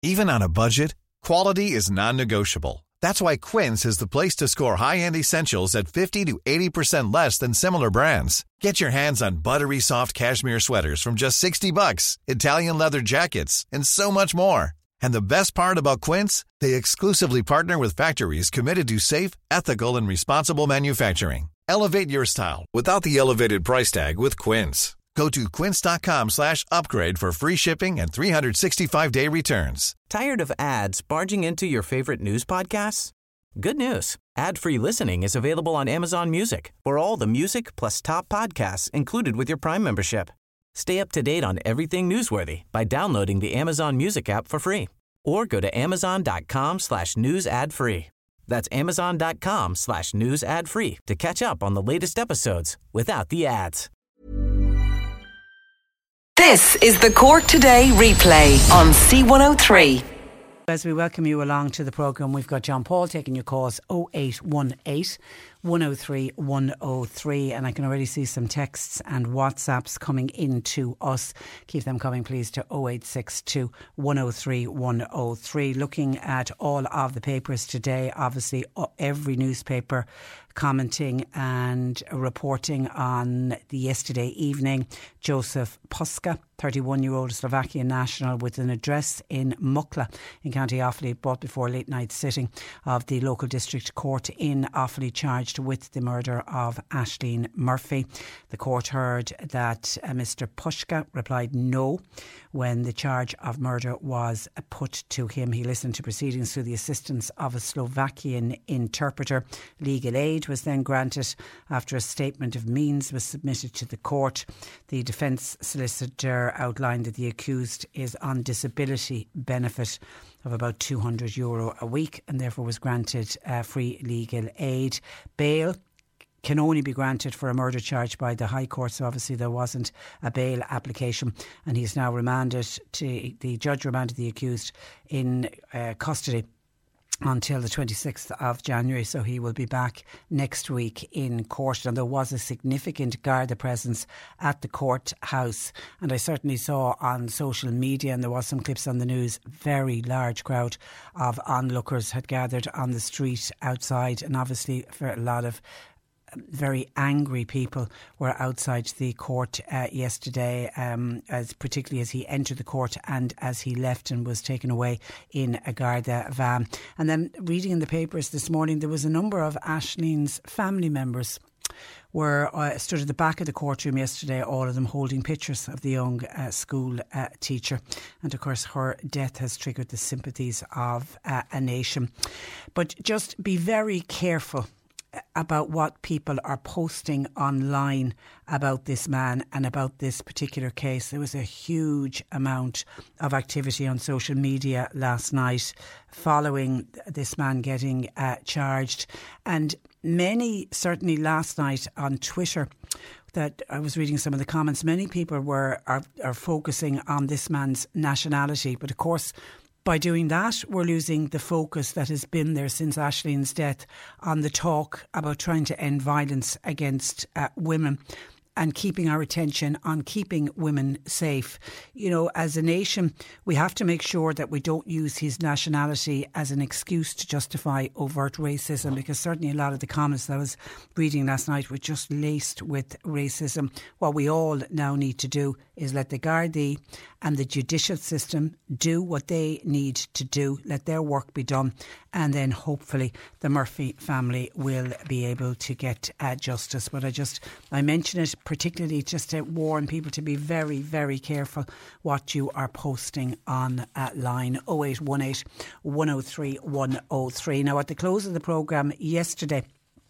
Even on a budget, quality is non-negotiable. That's why Quince is the place to score high-end essentials at 50 to 80% less than similar brands. Get your hands on buttery soft cashmere sweaters from just $60, Italian leather jackets, and so much more. And the best part about Quince, they exclusively partner with factories committed to safe, ethical, and responsible manufacturing. Elevate your style without the elevated price tag with Quince. Go to quince.com/upgrade for free shipping and 365-day returns. Tired of ads barging into your favorite news podcasts? Good news. Ad-free listening is available on Amazon Music for all the music plus top podcasts included with your Prime membership. Stay up to date on everything newsworthy by downloading the Amazon Music app for free or go to amazon.com/news ad free. That's amazon.com/news ad free to catch up on the latest episodes without the ads. This is the Cork Today replay on C103. As we welcome you along to the programme, we've got John Paul taking your calls 0818 103 103, and I can already see some texts and WhatsApps coming in to us. Keep them coming please to 0862 103 103. Looking at all of the papers today, obviously every newspaper commenting and reporting on the yesterday evening. Joseph Puska, 31-year-old Slovakian national with an address in Muckla in County Offaly, brought before a late night sitting of the local district court in Offaly, charged with the murder of Ashleen Murphy. The court heard that Mr Puska replied no when the charge of murder was put to him. He listened to proceedings through the assistance of a Slovakian interpreter. Legal aid was then granted after a statement of means was submitted to the court. The defence solicitor outlined that the accused is on disability benefit of about €200 a week and therefore was granted free legal aid. Bail can only be granted for a murder charge by the High Court, so obviously there wasn't a bail application, and he's now the judge remanded the accused in custody until the 26th of January, so he will be back next week in court. And there was a significant Garda presence at the courthouse, and I certainly saw on social media, and there was some clips on the news, very large crowd of onlookers had gathered on the street outside, and obviously for a lot of very angry people were outside the court yesterday, particularly as he entered the court and as he left and was taken away in a Garda van. And then reading in the papers this morning, there was a number of Ashleen's family members stood at the back of the courtroom yesterday, all of them holding pictures of the young school teacher. And of course her death has triggered the sympathies of a nation. But just be very careful about what people are posting online about this man and about this particular case. There was a huge amount of activity on social media last night following this man getting charged, and many, certainly last night on Twitter, that I was reading some of the comments, many people are focusing on this man's nationality, but of course by doing that, we're losing the focus that has been there since Ashleen's death on the talk about trying to end violence against women and keeping our attention on keeping women safe. You know, as a nation, we have to make sure that we don't use his nationality as an excuse to justify overt racism, because certainly a lot of the comments that I was reading last night were just laced with racism. What we all now need to do is let the Gardaí and the judicial system do what they need to do, let their work be done, and then hopefully the Murphy family will be able to get justice. But I mention it particularly just to warn people to be very, very careful what you are posting on line 0818 103 103. Now, at the close of the programme yesterday,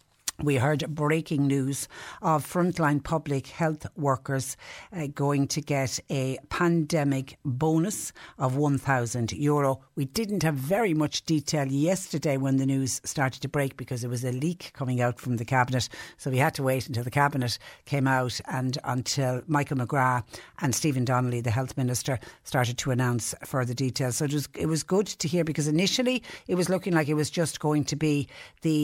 we heard breaking news of frontline public health workers going to get a pandemic bonus of €1,000. We didn't have very much detail yesterday when the news started to break because there was a leak coming out from the Cabinet. So we had to wait until the Cabinet came out and until Michael McGrath and Stephen Donnelly, the Health Minister, started to announce further details. So it was good to hear, because initially it was looking like it was just going to be the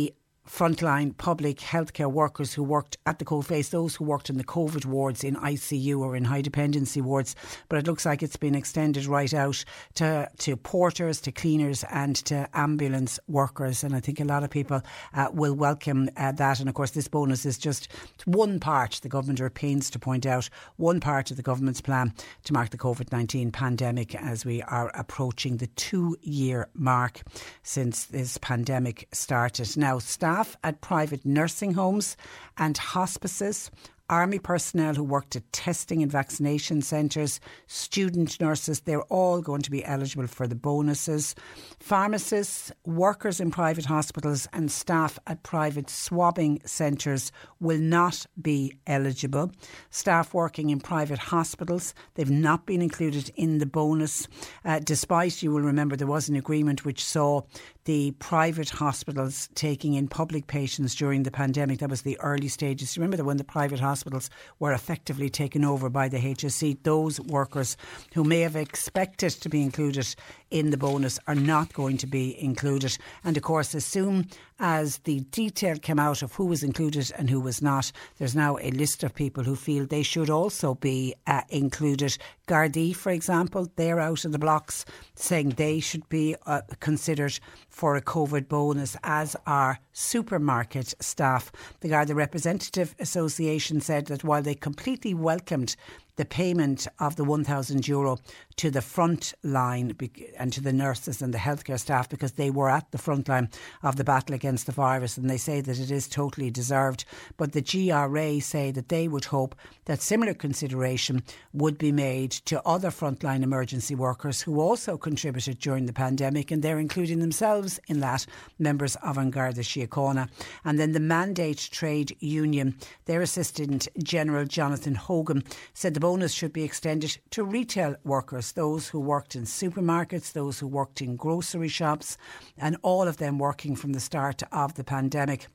frontline public healthcare workers who worked at the coalface, those who worked in the COVID wards in ICU or in high dependency wards. But it looks like it's been extended right out to porters, to cleaners and to ambulance workers. And I think a lot of people will welcome that. And of course, this bonus is just one part, the government are pains to point out, one part of the government's plan to mark the COVID-19 pandemic as we are approaching the 2-year mark since this pandemic started. Now, staff at private nursing homes and hospices, army personnel who worked at testing and vaccination centres, student nurses, they're all going to be eligible for the bonuses. Pharmacists, workers in private hospitals and staff at private swabbing centres will not be eligible. Staff working in private hospitals, they've not been included in the bonus, despite, you will remember, there was an agreement which saw the private hospitals taking in public patients during the pandemic. That was the early stages. You remember that when the private hospitals were effectively taken over by the HSE, those workers who may have expected to be included in the bonus are not going to be included. And of course, as soon as the detail came out of who was included and who was not, there's now a list of people who feel they should also be included. Gardaí, for example, they're out of the blocks saying they should be considered for a COVID bonus, as are supermarket staff. The Garda Representative Association said that while they completely welcomed the payment of the €1,000 to the front line and to the nurses and the healthcare staff, because they were at the front line of the battle against the virus, and they say that it is totally deserved. But the GRA say that they would hope that similar consideration would be made to other frontline emergency workers who also contributed during the pandemic, and they're including themselves in that, members of An Garda Síochána. And then the Mandate Trade Union, their Assistant General Jonathan Hogan said the bonus should be extended to retail workers, those who worked in supermarkets, those who worked in grocery shops, and all of them working from the start of the pandemic.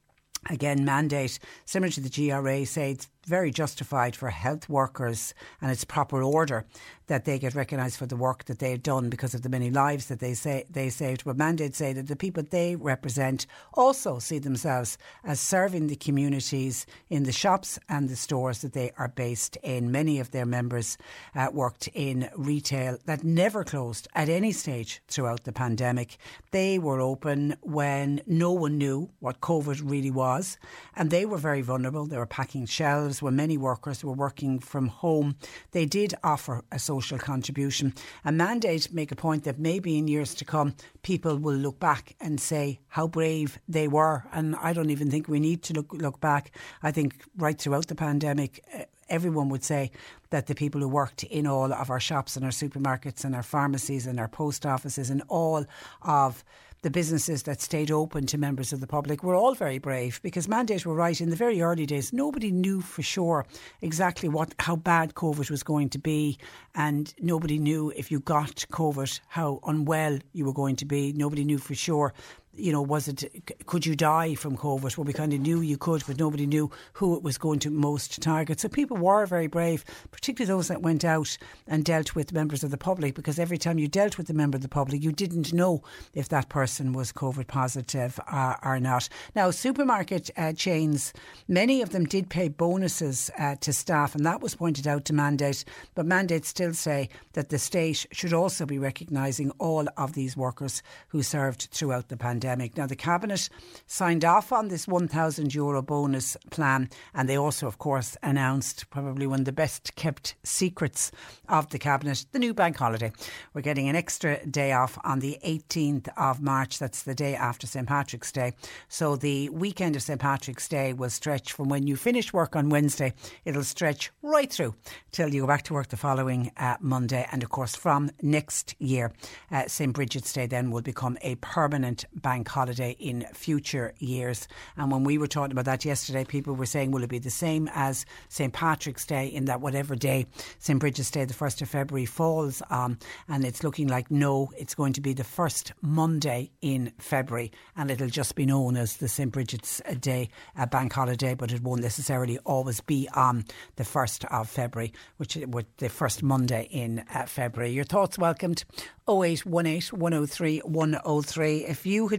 Again, Mandate, similar to the GRA, say it's very justified for health workers, and it's proper order that they get recognised for the work that they've done because of the many lives that they saved. But Mandate say that the people they represent also see themselves as serving the communities in the shops and the stores that they are based in. Many of their members worked in retail that never closed at any stage throughout the pandemic. They were open when no one knew what COVID really was, and they were very vulnerable. They were packing shelves when many workers were working from home. They did offer a social contribution. A Mandate make a point that maybe in years to come people will look back and say how brave they were, and I don't even think we need to look back. I think right throughout the pandemic everyone would say that the people who worked in all of our shops and our supermarkets and our pharmacies and our post offices and all of the businesses that stayed open to members of the public were all very brave, because Mandate were right. In the very early days, nobody knew for sure exactly how bad COVID was going to be, and nobody knew if you got COVID how unwell you were going to be. Nobody knew for sure, you know, could you die from COVID? Well, we kind of knew you could, but nobody knew who it was going to most target. So people were very brave, particularly those that went out and dealt with members of the public, because every time you dealt with a member of the public, you didn't know if that person was COVID positive or not. Now, supermarket chains, many of them did pay bonuses to staff, and that was pointed out to Mandate, but Mandate still say that the state should also be recognising all of these workers who served throughout the pandemic. Now, the Cabinet signed off on this €1,000 bonus plan, and they also, of course, announced probably one of the best kept secrets of the Cabinet, the new bank holiday. We're getting an extra day off on the 18th of March. That's the day after St. Patrick's Day. So the weekend of St. Patrick's Day will stretch from when you finish work on Wednesday. It'll stretch right through till you go back to work the following Monday. And of course, from next year, St. Bridget's Day then will become a permanent bank holiday in future years. And when we were talking about that yesterday, people were saying, will it be the same as St. Patrick's Day, in that whatever day St. Bridget's Day, the 1st of February, falls on? And it's looking like no, it's going to be the first Monday in February, and it'll just be known as the St. Bridget's Day bank holiday, but it won't necessarily always be on the 1st of February, which would the first Monday in February. Your thoughts welcomed. 0818 103 103. If you had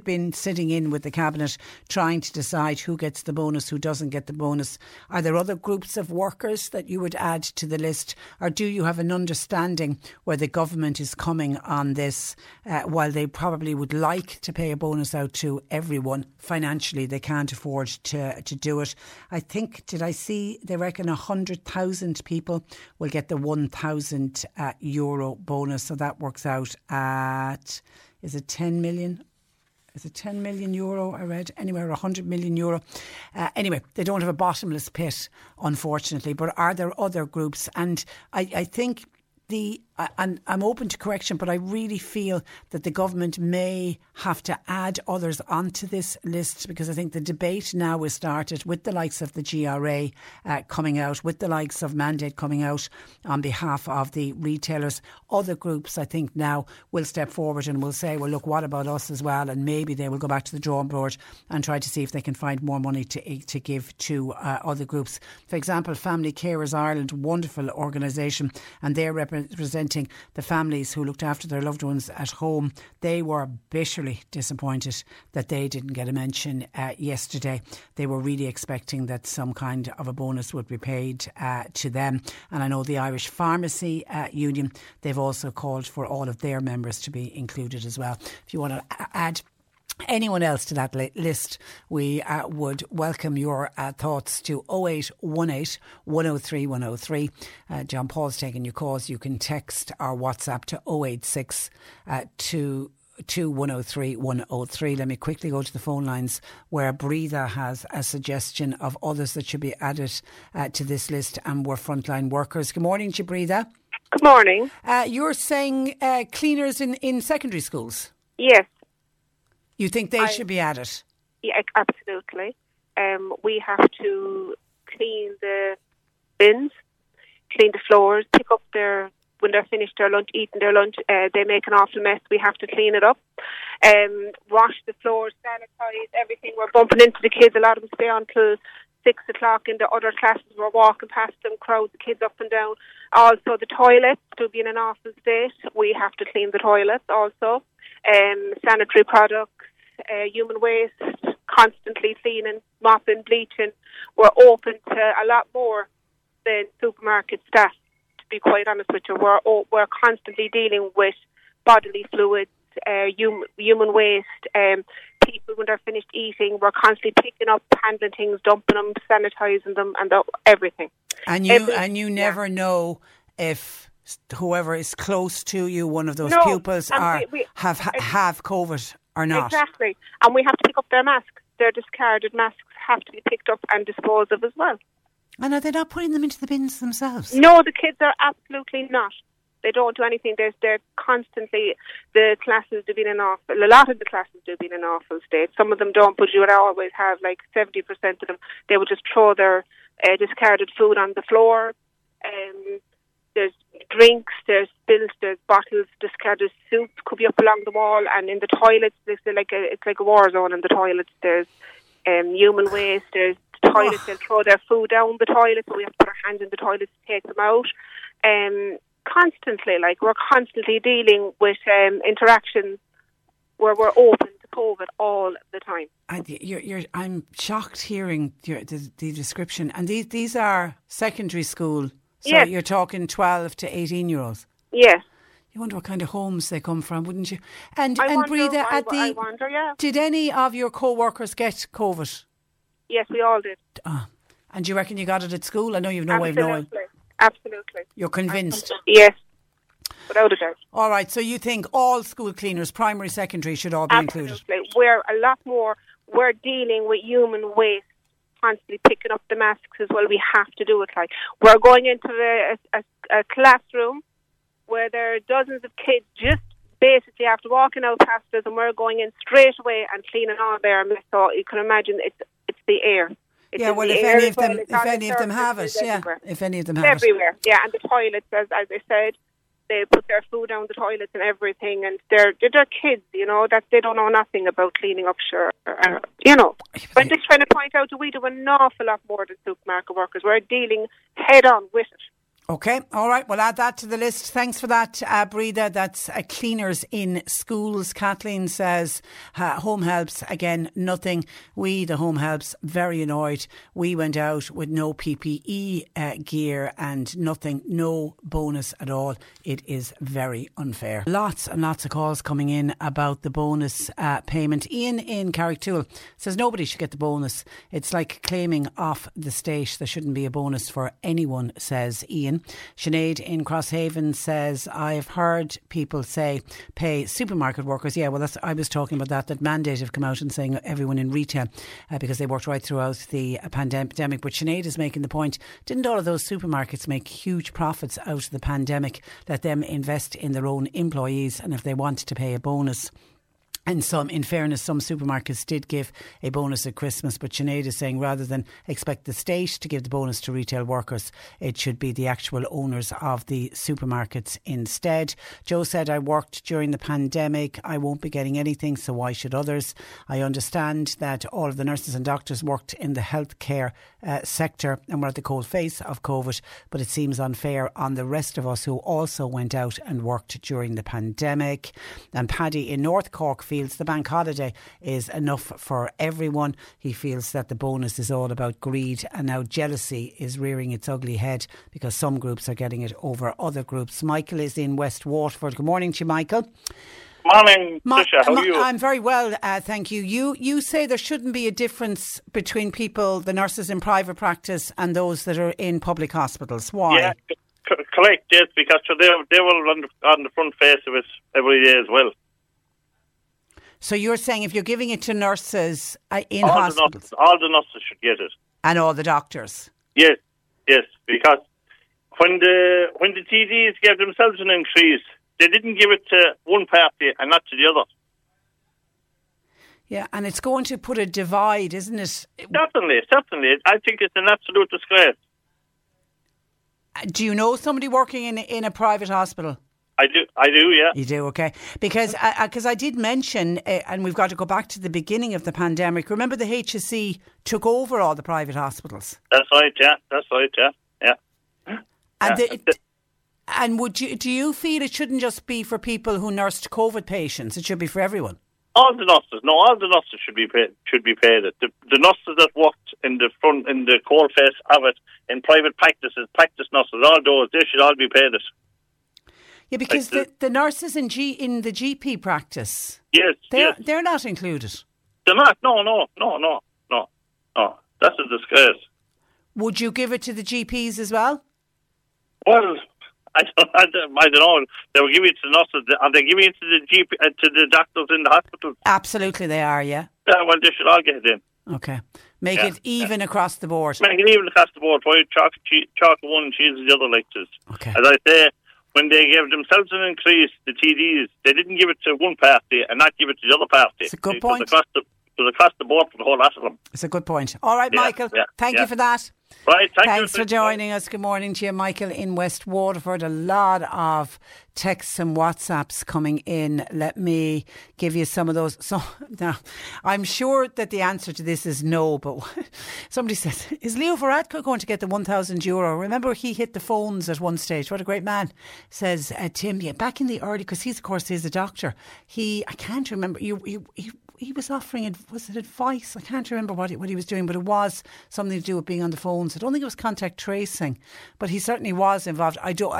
been sitting in with the Cabinet trying to decide who gets the bonus, who doesn't get the bonus. Are there other groups of workers that you would add to the list? Or do you have an understanding where the government is coming on this, while they probably would like to pay a bonus out to everyone, financially they can't afford to do it? I think, did I see, they reckon 100,000 people will get the €1,000 bonus. So that works out at, is it 10 million? Is it 10 million euro? I read anywhere, 100 million euro. Anyway, they don't have a bottomless pit, unfortunately. But are there other groups? And I think and I'm open to correction, but I really feel that the government may have to add others onto this list, because I think the debate now has started with the likes of the GRA coming out, with the likes of Mandate coming out on behalf of the retailers. Other groups, I think, now will step forward and will say, well, look, what about us as well? And maybe they will go back to the drawing board and try to see if they can find more money to give to other groups. For example, Family Carers Ireland, wonderful organisation, and they're representing the families who looked after their loved ones at home. They were bitterly disappointed that they didn't get a mention yesterday. They were really expecting that some kind of a bonus would be paid to them. And I know the Irish Pharmacy Union, they've also called for all of their members to be included as well. If you want to add anyone else to that list, we would welcome your thoughts to 0818 103 103. John Paul's taking your calls. You can text our WhatsApp to 086 103 103. Let me quickly go to the phone lines where Breatha has a suggestion of others that should be added to this list, and we're frontline workers. Good morning to you, Breatha. Good morning. You're saying cleaners in secondary schools? Yes. You think they should be added? Yeah, absolutely. We have to clean the bins, clean the floors, pick up when they're finished their lunch, eating their lunch, they make an awful mess. We have to clean it up. Wash the floors, sanitize everything. We're bumping into the kids. A lot of them stay on till 6 o'clock in the other classes. We're walking past them, crowds of kids up and down. Also, the toilets still be in an awful state. We have to clean the toilets also. Sanitary products, human waste, constantly cleaning, mopping, bleaching. We're open to a lot more than supermarket staff, to be quite honest with you. We're constantly dealing with bodily fluids, human waste, people when they're finished eating. We're constantly picking up, handling things, dumping them, sanitising them, and everything. And you never know if whoever is close to you, one of those pupils, have COVID or not. Exactly. And we have to pick up their masks. Their discarded masks have to be picked up and disposed of as well. And are they not putting them into the bins themselves? No, the kids are absolutely not. They don't do anything. They're constantly, the classes do be in a lot of the classes do be in an awful state. Some of them don't, but you would always have like 70% of them. They would just throw their discarded food on the floor. There's drinks, there's spills, there's bottles, discarded soup could be up along the wall, and in the toilets, it's like a war zone in the toilets. There's human waste, there's toilets, they'll throw their food down the toilet, so we have to put our hands in the toilet to take them out. Constantly, we're constantly dealing with interactions where we're open to COVID all the time. I'm shocked hearing the description, and these are secondary school. So yes. You're talking 12 to 18-year-olds. Yes. You wonder what kind of homes they come from, wouldn't you? And I Breatha, wonder, yeah. Did any of your co-workers get COVID? Yes, we all did. And do you reckon you got it at school? I know you've no way of knowing. Absolutely. You're convinced? Yes, without a doubt. All right, so you think all school cleaners, primary, secondary, should all be included? Absolutely. We're dealing with human waste, constantly picking up the masks as well. We have to do it. We're going into a classroom where there are dozens of kids just basically after walking out past us, and we're going in straight away and cleaning all their mess. So you can imagine it's the air. If any of them have it, everywhere. Yeah, and the toilets, as I said, they put their food down the toilets and everything, and they're kids, that they don't know nothing about cleaning up. I'm just trying to point out that we do an awful lot more than supermarket workers. We're dealing head on with it. Okay, all right, we'll add that to the list. Thanks for that, Breda. That's cleaners in schools. Kathleen says, home helps, again, nothing. We, the home helps, very annoyed. We went out with no PPE gear and nothing, no bonus at all. It is very unfair. Lots and lots of calls coming in about the bonus payment. Ian in Carricktool says nobody should get the bonus. It's like claiming off the state. There shouldn't be a bonus for anyone, says Ian. Sinead in Crosshaven says, I've heard people say pay supermarket workers. Yeah, well, I was talking about that Mandate have come out and saying everyone in retail because they worked right throughout the pandemic. But Sinead is making the point, didn't all of those supermarkets make huge profits out of the pandemic? Let them invest in their own employees, and if they want to pay a bonus. And in fairness, some supermarkets did give a bonus at Christmas, but Sinead is saying rather than expect the state to give the bonus to retail workers, it should be the actual owners of the supermarkets instead. Joe said, I worked during the pandemic. I won't be getting anything, so why should others? I understand that all of the nurses and doctors worked in the healthcare sector and were at the cold face of COVID, but it seems unfair on the rest of us who also went out and worked during the pandemic. And Paddy in North Cork feels the bank holiday is enough for everyone. He feels that the bonus is all about greed, and now jealousy is rearing its ugly head because some groups are getting it over other groups. Michael is in West Waterford. Good morning to you, Michael. Morning, Tricia. How are you? I'm very well, thank you. You say there shouldn't be a difference between people, the nurses in private practice and those that are in public hospitals. Why? Yeah, correct, yes, because they will run on the front face of it every day as well. So you're saying if you're giving it to nurses in hospitals... all the nurses should get it. And all the doctors? Yes, because when the TDs gave themselves an increase, they didn't give it to one party and not to the other. Yeah, and it's going to put a divide, isn't it? Certainly. I think it's an absolute disgrace. Do you know somebody working in a private hospital? I do, yeah. You do, okay. Because I did mention, and we've got to go back to the beginning of the pandemic. Remember the HSE took over all the private hospitals? That's right, yeah. And do you feel it shouldn't just be for people who nursed COVID patients? It should be for everyone? All the nurses should be paid. The nurses that worked in the cold face of it, in private practices, practice nurses, all those, they should all be paid it. Yeah, because the nurses in the GP practice, they're not included. They're not. No. That's a disgrace. Would you give it to the GPs as well? Well, I don't know. They were giving it to the nurses. Are they giving it to the GP to the doctors in the hospital? Absolutely, they are. Yeah. Yeah. Well, they should all get it in. Okay. Make it even across the board. Make it even across the board. Why chalk one and cheese the other like this? Okay. As I say, when they gave themselves an increase, the TDs, they didn't give it to one party and not give it to the other party. It's a good point. It was across the board for the whole lot of them. It's a good point. All right, Michael. Thank you for that. Right, thanks for joining us. Good morning to you, Michael in West Waterford. A lot of texts and WhatsApps coming in. Let me give you some of those. So now, I'm sure that the answer to this is no, but somebody says, is Leo Varadkar going to get the €1,000? Remember he hit the phones at one stage. What a great man. Says Tim, back in the early, because he's, of course, he's a doctor. I can't remember, he was offering, was it advice? I can't remember what he was doing, but it was something to do with being on the phones. I don't think it was contact tracing, but he certainly was involved. I don't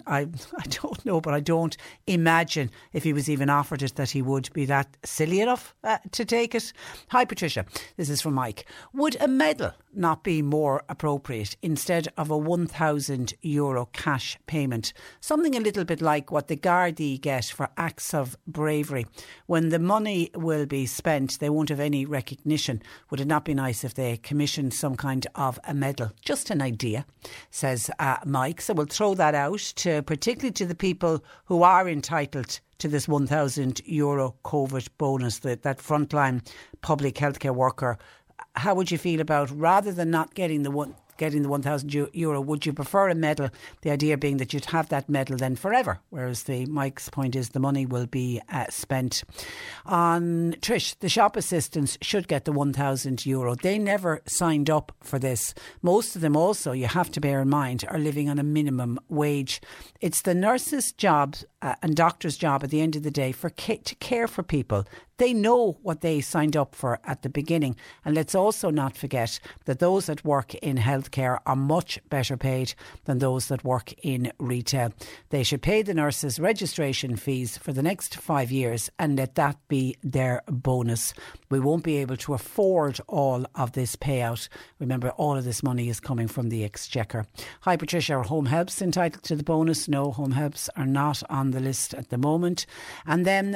know, but I don't imagine if he was even offered it that he would be that silly enough to take it. Hi Patricia, this is from Mike. Would a medal not be more appropriate instead of a €1,000 cash payment? Something a little bit like what the Gardaí get for acts of bravery. When the money will be spent, they won't have any recognition. Would it not be nice if they commissioned some kind of a medal? Just an idea, says Mike. So we'll throw that out particularly to the people who are entitled to this €1,000 COVID bonus, that frontline public healthcare worker. How would you feel about, rather than not getting getting the €1,000, would you prefer a medal? The idea being that you'd have that medal then forever, whereas Mike's point is the money will be spent. On Trish, the shop assistants should get the €1,000. They never signed up for this. Most of them also, you have to bear in mind, are living on a minimum wage. It's the nurse's job and doctor's job at the end of the day to care for people. They know what they signed up for at the beginning. And let's also not forget that those that work in healthcare are much better paid than those that work in retail. They should pay the nurses registration fees for the next 5 years and let that be their bonus. We won't be able to afford all of this payout. Remember, all of this money is coming from the Exchequer. Hi Patricia, are home helps entitled to the bonus? No, home helps are not on the list at the moment. And then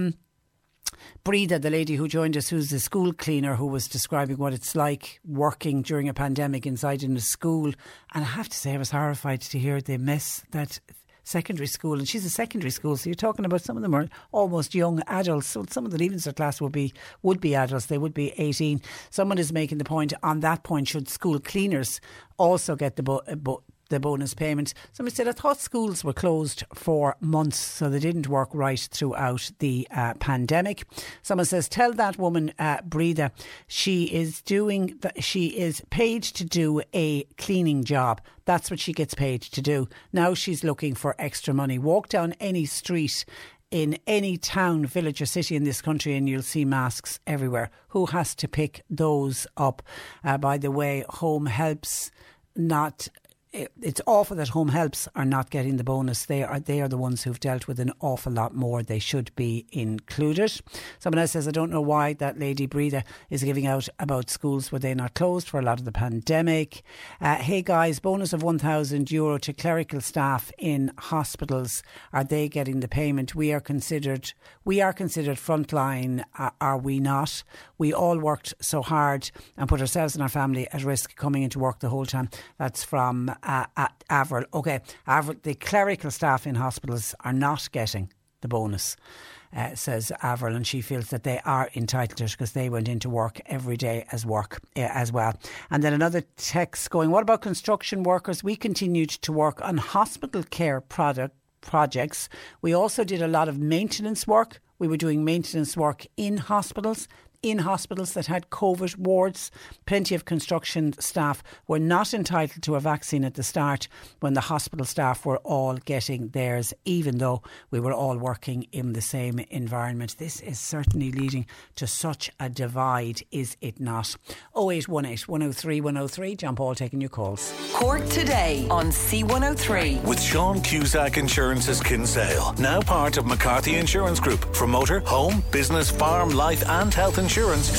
Breda, the lady who joined us, who's the school cleaner, who was describing what it's like working during a pandemic inside in a school. And I have to say, I was horrified to hear the mess that secondary school, and she's a secondary school, so you're talking about some of them are almost young adults. So some of the Leaving Cert class would be adults, they would be 18. Someone is making the point, on that point, should school cleaners also get the bonus payment? Somebody said, I thought schools were closed for months, so they didn't work right throughout the pandemic. Someone says, tell that woman, Breda, she is paid to do a cleaning job. That's what she gets paid to do. Now she's looking for extra money. Walk down any street in any town, village or city in this country and you'll see masks everywhere. Who has to pick those up? By the way, home helps not... It's awful that home helps are not getting the bonus. They are the ones who've dealt with an awful lot more. They should be included. Someone else says, I don't know why that lady Breda is giving out about schools were they not closed for a lot of the pandemic. Hey guys, bonus of €1,000 to clerical staff in hospitals. Are they getting the payment? We are considered frontline, are we not? We all worked so hard and put ourselves and our family at risk coming into work the whole time. That's from Avril. Okay, Avril, the clerical staff in hospitals are not getting the bonus, says Avril, and she feels that they are entitled to it because they went into work every day as well. And then another text going, what about construction workers? We continued to work on hospital care projects. We also did a lot of maintenance work. We were doing maintenance work in hospitals that had COVID wards. Plenty of construction staff were not entitled to a vaccine at the start when the hospital staff were all getting theirs, even though we were all working in the same environment. This is certainly leading to such a divide, is it not? 0818 103 103. John Paul taking your calls. Cork Today on C103. With Sean Cusack Insurance's Kinsale, now part of McCarthy Insurance Group. For motor, home, business, farm, life and health insurance,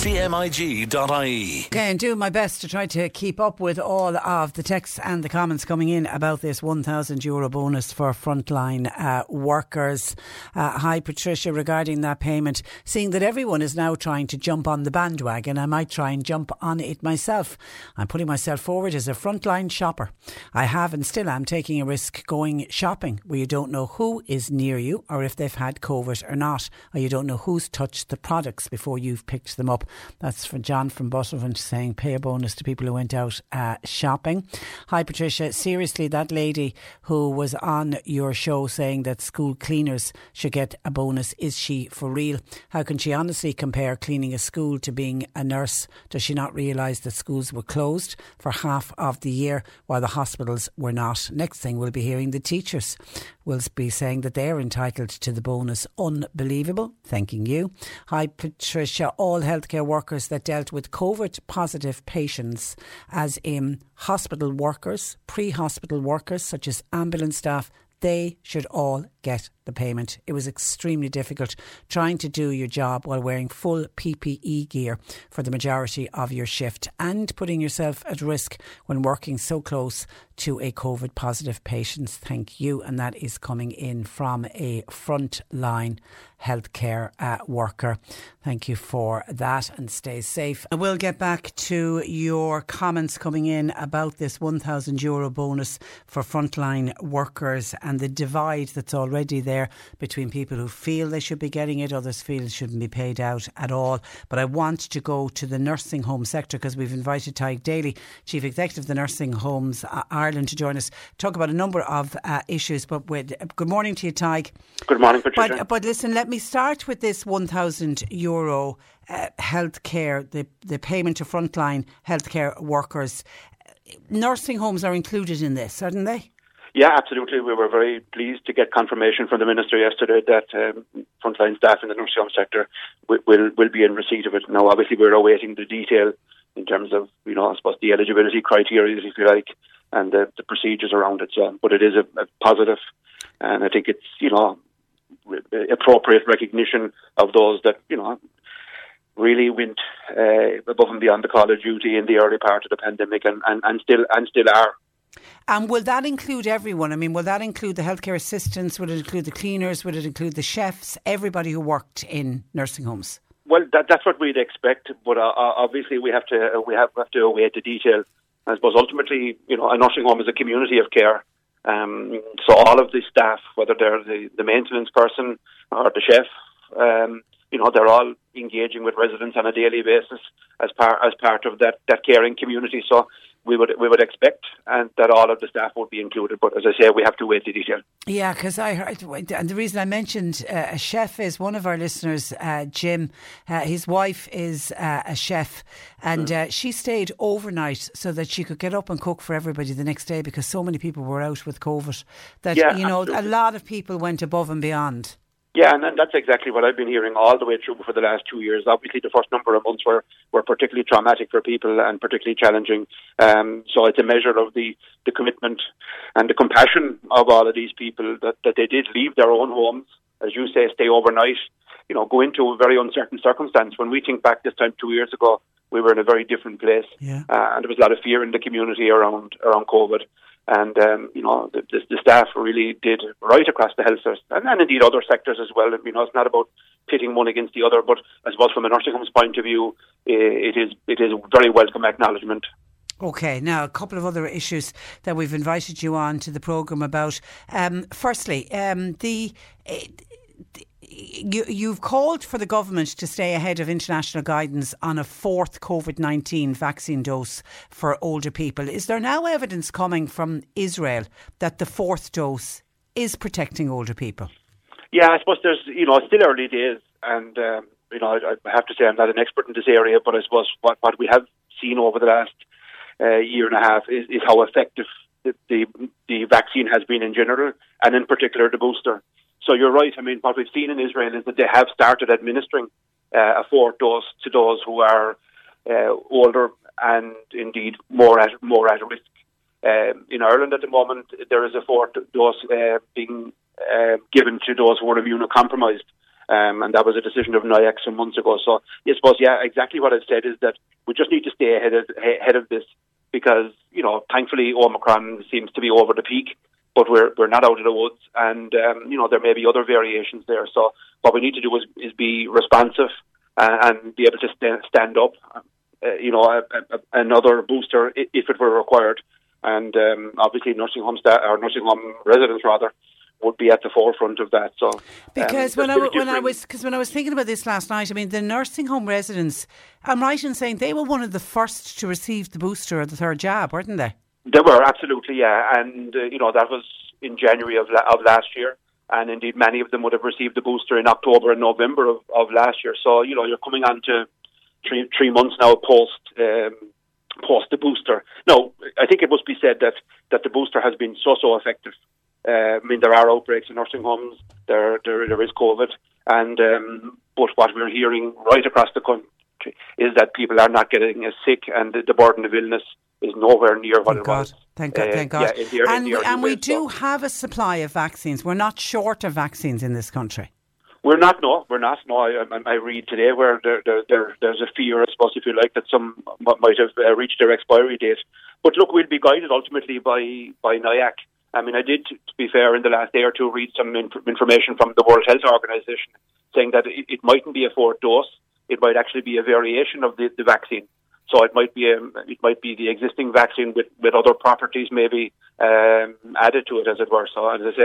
cmig.ie. Okay, and doing my best to try to keep up with all of the texts and the comments coming in about this €1,000 bonus for frontline workers. Hi Patricia, regarding that payment, seeing that everyone is now trying to jump on the bandwagon, I might try and jump on it myself. I'm putting myself forward as a frontline shopper. I have and still am taking a risk going shopping where you don't know who is near you or if they've had COVID or not, or you don't know who's touched the products before you've picked them up. That's from John from Butterford saying pay a bonus to people who went out shopping. Hi Patricia, seriously, that lady who was on your show saying that school cleaners should get a bonus, is she for real? How can she honestly compare cleaning a school to being a nurse? Does she not realise that schools were closed for half of the year while the hospitals were not? Next thing we'll be hearing the teachers will be saying that they're entitled to the bonus. Unbelievable. Thanking you. Hi Patricia, all healthcare workers that dealt with COVID positive patients, as in hospital workers, pre-hospital workers such as ambulance staff, they should all get the payment. It was extremely difficult trying to do your job while wearing full PPE gear for the majority of your shift and putting yourself at risk when working so close to a COVID positive patient. Thank you. And that is coming in from a frontline healthcare worker. Thank you for that and stay safe. I will get back to your comments coming in about this €1,000 bonus for frontline workers and the divide that's already there there between people who feel they should be getting it, others feel it shouldn't be paid out at all. But I want to go to the nursing home sector because we've invited Tadhg Daly, Chief Executive of the Nursing Homes Ireland, to join us, talk about a number of issues. But good morning to you, Tadhg. Good morning, Patricia. But listen, let me start with this €1,000 healthcare, the payment to frontline healthcare workers. Nursing homes are included in this, aren't they? Yeah, absolutely. We were very pleased to get confirmation from the Minister yesterday that frontline staff in the nursing home sector will be in receipt of it. Now, obviously, we're awaiting the detail in terms of, I suppose, the eligibility criteria, if you like, and the procedures around it. So, but it is a positive, and I think it's, appropriate recognition of those that, really went above and beyond the call of duty in the early part of the pandemic and still are. And will that include everyone? I mean, will that include the healthcare assistants? Will it include the cleaners? Will it include the chefs? Everybody who worked in nursing homes? Well, that's what we'd expect, but obviously we have to await the detail. I suppose ultimately, a nursing home is a community of care. So all of the staff, whether they're the maintenance person or the chef, they're all engaging with residents on a daily basis as part of that caring community. So we would expect that all of the staff would be included. But as I say, we have to wait the detail. Yeah, because I heard, and the reason I mentioned a chef is one of our listeners, Jim. His wife is a chef, and she stayed overnight so that she could get up and cook for everybody the next day because so many people were out with COVID. That a lot of people went above and beyond. Yeah, and that's exactly what I've been hearing all the way through for the last 2 years. Obviously, the first number of months were particularly traumatic for people and particularly challenging. So it's a measure of the commitment and the compassion of all of these people that they did leave their own homes, as you say, stay overnight, go into a very uncertain circumstance. When we think back this time 2 years ago, we were in a very different place. Yeah. And there was a lot of fear in the community around COVID. And, the staff really did right across the health service and indeed other sectors as well. It's not about pitting one against the other, but I suppose from a nursing home's point of view, it is very welcome acknowledgement. Okay, now a couple of other issues that we've invited you on to the programme about. Firstly, You've called for the government to stay ahead of international guidance on a fourth COVID-19 vaccine dose for older people. Is there now evidence coming from Israel that the fourth dose is protecting older people? Yeah, I suppose there's, it's still early days, and I have to say I'm not an expert in this area, but I suppose what we have seen over the last year and a half is how effective the vaccine has been in general, and in particular the booster. So you're right. I mean, what we've seen in Israel is that they have started administering a fourth dose to those who are older and indeed more at risk. In Ireland at the moment, there is a fourth dose being given to those who are immunocompromised, and that was a decision of NIAC some months ago. So I suppose, exactly what I've said is that we just need to stay ahead of this because, thankfully Omicron seems to be over the peak. But we're not out of the woods, and there may be other variations there. So what we need to do is be responsive and be able to stand up, another booster if it were required. And obviously, nursing home residents would be at the forefront of that. So because when I was thinking about this last night, I mean the nursing home residents, I'm right in saying they were one of the first to receive the booster or the third jab, weren't they? There were, absolutely, yeah. And, that was in January of last year. And indeed, many of them would have received the booster in October and November of last year. So, you're coming on to three months now post the booster. Now, I think it must be said that the booster has been so effective. I mean, there are outbreaks in nursing homes. There is COVID. And but what we're hearing right across the country is that people are not getting as sick, and the burden of illness is nowhere near what it was. Thank God. Yeah, and we do have a supply of vaccines. We're not short of vaccines in this country. We're not. No. I read today where there's a fear, I suppose, if you like, that some might have reached their expiry date. But look, we'll be guided ultimately by NIAC. I mean, I did, to be fair, in the last day or two, read some information from the World Health Organization saying that it mightn't be a fourth dose. It might actually be a variation of the vaccine. So it might be the existing vaccine with other properties maybe added to it, as it were. So as I say,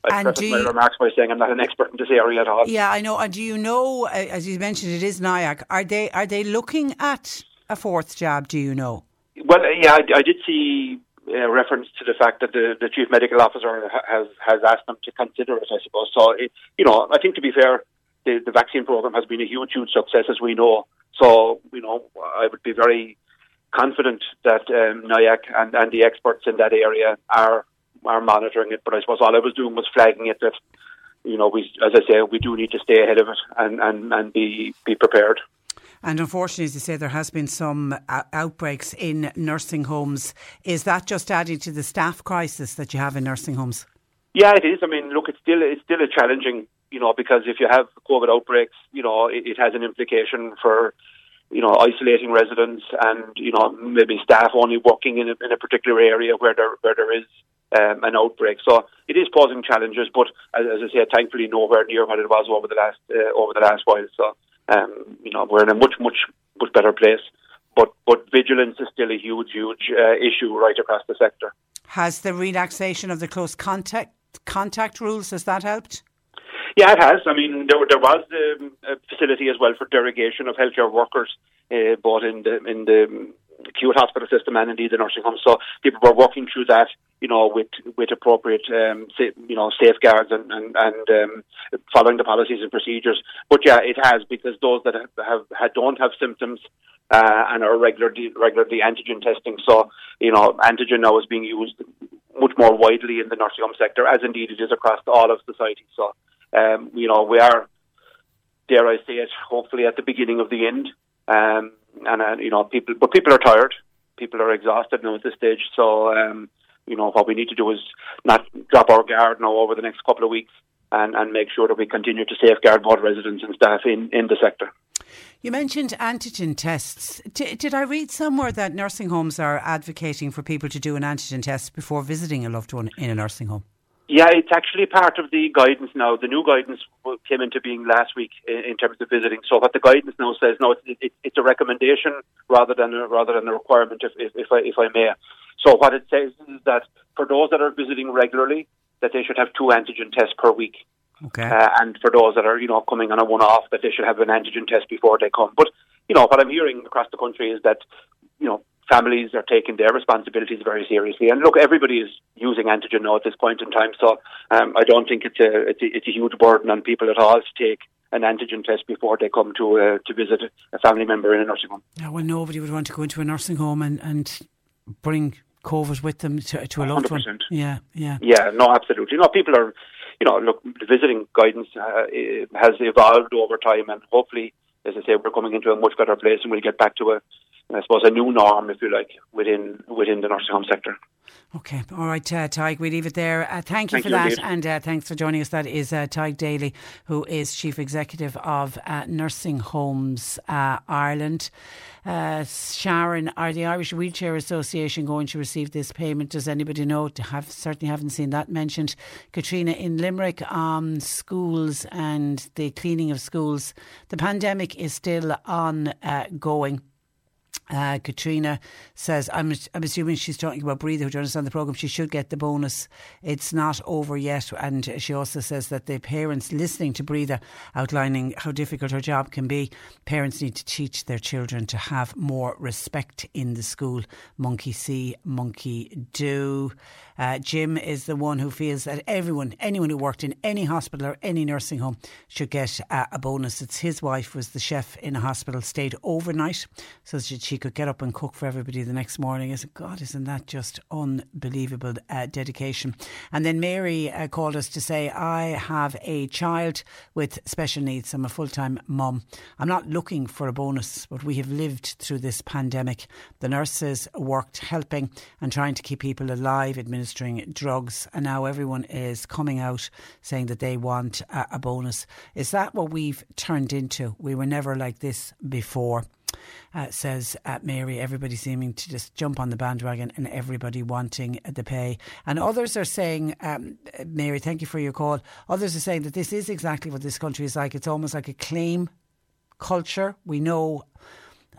I preface my remarks by saying I'm not an expert in this area at all. Yeah, I know. And do you know, as you mentioned, it is NIAC. Are they looking at a fourth jab? Do you know? Well, yeah, I did see reference to the fact that the chief medical officer has asked them to consider it, I suppose. So, I think, to be fair, the vaccine program has been a huge success, as we know. So, I would be very confident that NIAC and the experts in that area are monitoring it. But I suppose all I was doing was flagging it that, as I say, we do need to stay ahead of it and be prepared. And unfortunately, as you say, there has been some outbreaks in nursing homes. Is that just adding to the staff crisis that you have in nursing homes? Yeah, it is. I mean, look, it's still a challenging, because if you have COVID outbreaks, it has an implication for, isolating residents and, maybe staff only working in a particular area where there is an outbreak. So it is posing challenges, but as I say, thankfully nowhere near what it was over the last while. So we're in a much better place. But vigilance is still a huge issue right across the sector. Has the relaxation of the close contact rules, has that helped? Yeah, it has. I mean, there was a facility as well for derogation of healthcare workers, both in the acute hospital system and indeed the nursing home. So people were working through that, with appropriate, safeguards and following the policies and procedures. But yeah, it has, because those that don't have symptoms and are regularly antigen testing. So antigen now is being used much more widely in the nursing home sector, as indeed it is across all of society. So we are, dare I say it, hopefully at the beginning of the end. People are tired. People are exhausted now at this stage. So, what we need to do is not drop our guard now over the next couple of weeks and make sure that we continue to safeguard both residents and staff in the sector. You mentioned antigen tests. Did I read somewhere that nursing homes are advocating for people to do an antigen test before visiting a loved one in a nursing home? Yeah, it's actually part of the guidance now. The new guidance came into being last week in terms of visiting. So what the guidance now says, it's a recommendation rather than a requirement, if I may. So what it says is that for those that are visiting regularly, that they should have 2 antigen tests per week. Okay. And for those that are, coming on a one-off, that they should have an antigen test before they come. But, what I'm hearing across the country is that, families are taking their responsibilities very seriously. And look, everybody is using antigen now at this point in time. So I don't think it's a huge burden on people at all to take an antigen test before they come to visit a family member in a nursing home. Yeah, well, nobody would want to go into a nursing home and bring COVID with them to a loved 100%. One. Yeah. Yeah, no, absolutely. People are, look, the visiting guidance has evolved over time, and hopefully, as I say, we're coming into a much better place, and we'll get back to a new norm, if you like, within the nursing home sector. Okay, all right, Tig, we leave it there. Thank you for that, indeed. And thanks for joining us. That is Tig Daly, who is Chief Executive of Nursing Homes Ireland. Sharon, are the Irish Wheelchair Association going to receive this payment? Does anybody know? Certainly haven't seen that mentioned. Katrina, in Limerick, schools and the cleaning of schools, the pandemic is still ongoing. Katrina says, I'm assuming she's talking about Breathe, who joined us on the programme. She should get the bonus. It's not over yet. And she also says that the parents listening to Breathe outlining how difficult her job can be, parents need to teach their children to have more respect in the school. Monkey see, monkey do. Jim is the one who feels that anyone who worked in any hospital or any nursing home should get a bonus. It's his wife was the chef in a hospital, stayed overnight so that she could get up and cook for everybody the next morning. I said, God, isn't that just unbelievable dedication? And then Mary called us to say, I have a child with special needs. I'm a full-time mum. I'm not looking for a bonus, but we have lived through this pandemic. The nurses worked helping and trying to keep people alive, administering drugs, and now everyone is coming out saying that they want a bonus. Is that what we've turned into? We were never like this before. Says Mary, everybody seeming to just jump on the bandwagon and everybody wanting the pay. And others are saying, Mary, thank you for your call. Others are saying that this is exactly what this country is like. It's almost like a claim culture. We know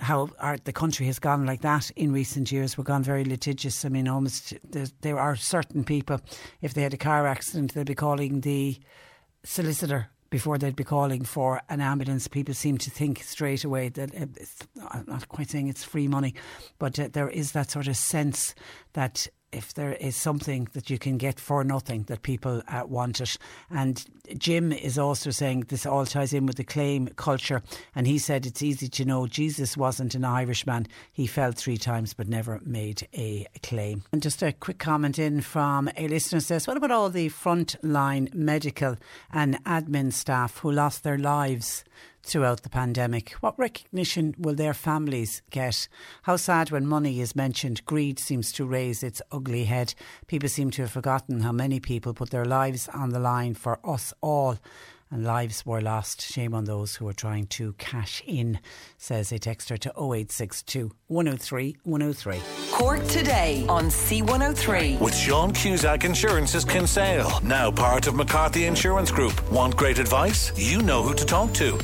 how the country has gone like that in recent years. We've gone very litigious. I mean, almost there are certain people, if they had a car accident, they'd be calling the solicitor before they'd be calling for an ambulance. People seem to think straight away that I'm not quite saying it's free money, but there is that sort of sense that if there is something that you can get for nothing, that people want it. And Jim is also saying this all ties in with the claim culture, and he said it's easy to know Jesus wasn't an Irishman. He fell 3 times but never made a claim. And just a quick comment in from a listener says, what about all the frontline medical and admin staff who lost their lives throughout the pandemic? What recognition will their families get? How sad when money is mentioned. Greed seems to raise its ugly head. People seem to have forgotten how many people put their lives on the line for us all, and lives were lost. Shame on those who are trying to cash in, says a texter to 0862 103 103. Cork Today on C103. With Sean Cusack Insurance's Kinsale, now part of McCarthy Insurance Group. Want great advice? You know who to talk to.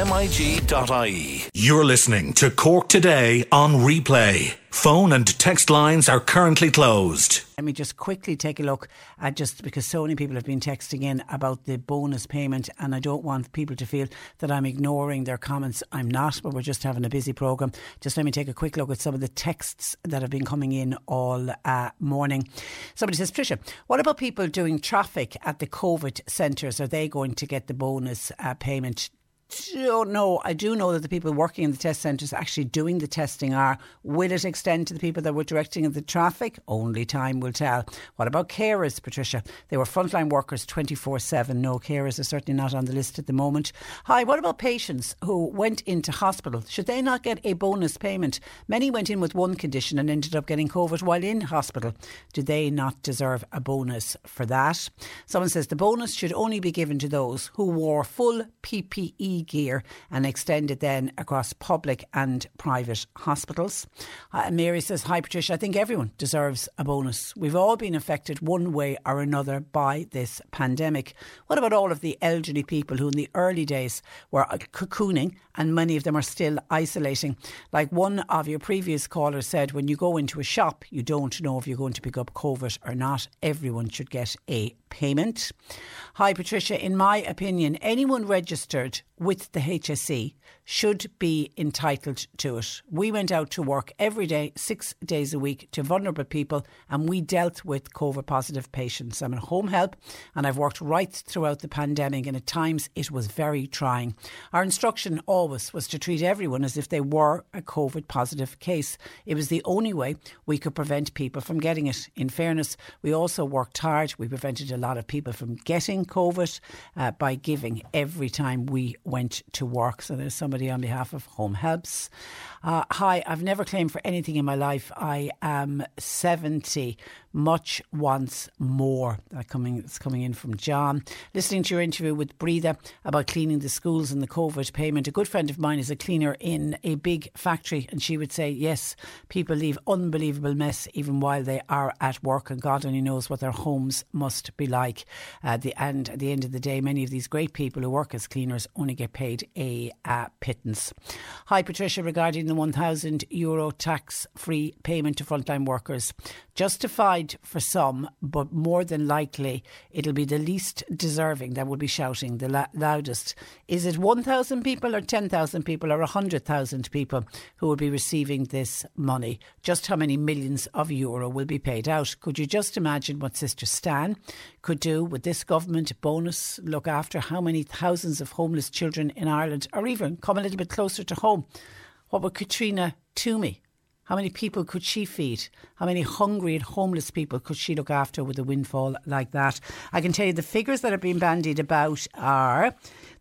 CMIG.ie. You're listening to Cork Today on replay. Phone and text lines are currently closed. Let me just quickly take a look at, just because so many people have been texting in about the bonus payment, and I don't want people to feel that I'm ignoring their comments. I'm not, but we're just having a busy programme. Just let me take a quick look at some of the texts that have been coming in all morning. Somebody says, Tricia, what about people doing traffic at the COVID centres? Are they going to get the bonus payment? Don't know. I do know that the people working in the test centres actually doing the testing are. Will it extend to the people that were directing the traffic? Only time will tell. What about carers, Patricia? They were frontline workers 24/7. No, carers are certainly not on the list at the moment. Hi, what about patients who went into hospital? Should they not get a bonus payment? Many went in with one condition and ended up getting COVID while in hospital. Do they not deserve a bonus for that? Someone says the bonus should only be given to those who wore full PPE gear and extended then across public and private hospitals. Mary says, hi Patricia, I think everyone deserves a bonus. We've all been affected one way or another by this pandemic. What about all of the elderly people who in the early days were cocooning and many of them are still isolating? Like one of your previous callers said, when you go into a shop, you don't know if you're going to pick up COVID or not. Everyone should get a payment. Hi Patricia, in my opinion, anyone registered with the HSE should be entitled to it. We went out to work every day, 6 days a week, to vulnerable people, and we dealt with COVID positive patients. I'm a home help and I've worked right throughout the pandemic, and at times it was very trying. Our instruction always was to treat everyone as if they were a COVID positive case. It was the only way we could prevent people from getting it. In fairness, we also worked hard. We prevented a lot of people from getting COVID by giving every time we went to work. So there's somebody on behalf of Home Helps. Hi, I've never claimed for anything in my life. I am 70. Much wants more. It's coming in from John. Listening to your interview with Breathe about cleaning the schools and the COVID payment. A good friend of mine is a cleaner in a big factory, and she would say, yes, people leave unbelievable mess even while they are at work, and God only knows what their homes must be like. And at the end of the day, many of these great people who work as cleaners only get paid a pittance. Hi Patricia, regarding the €1,000 tax-free payment to frontline workers. Justified for some, but more than likely it'll be the least deserving that will be shouting the loudest. Is it 1,000 people or 10,000 people or 100,000 people who will be receiving this money? Just how many millions of euro will be paid out? Could you just imagine what Sister Stan could do with this government bonus? Look after how many thousands of homeless children in Ireland, or even come a little bit closer to home. What would Katrina Toomey? How many people could she feed? How many hungry and homeless people could she look after with a windfall like that? I can tell you the figures that are being bandied about are,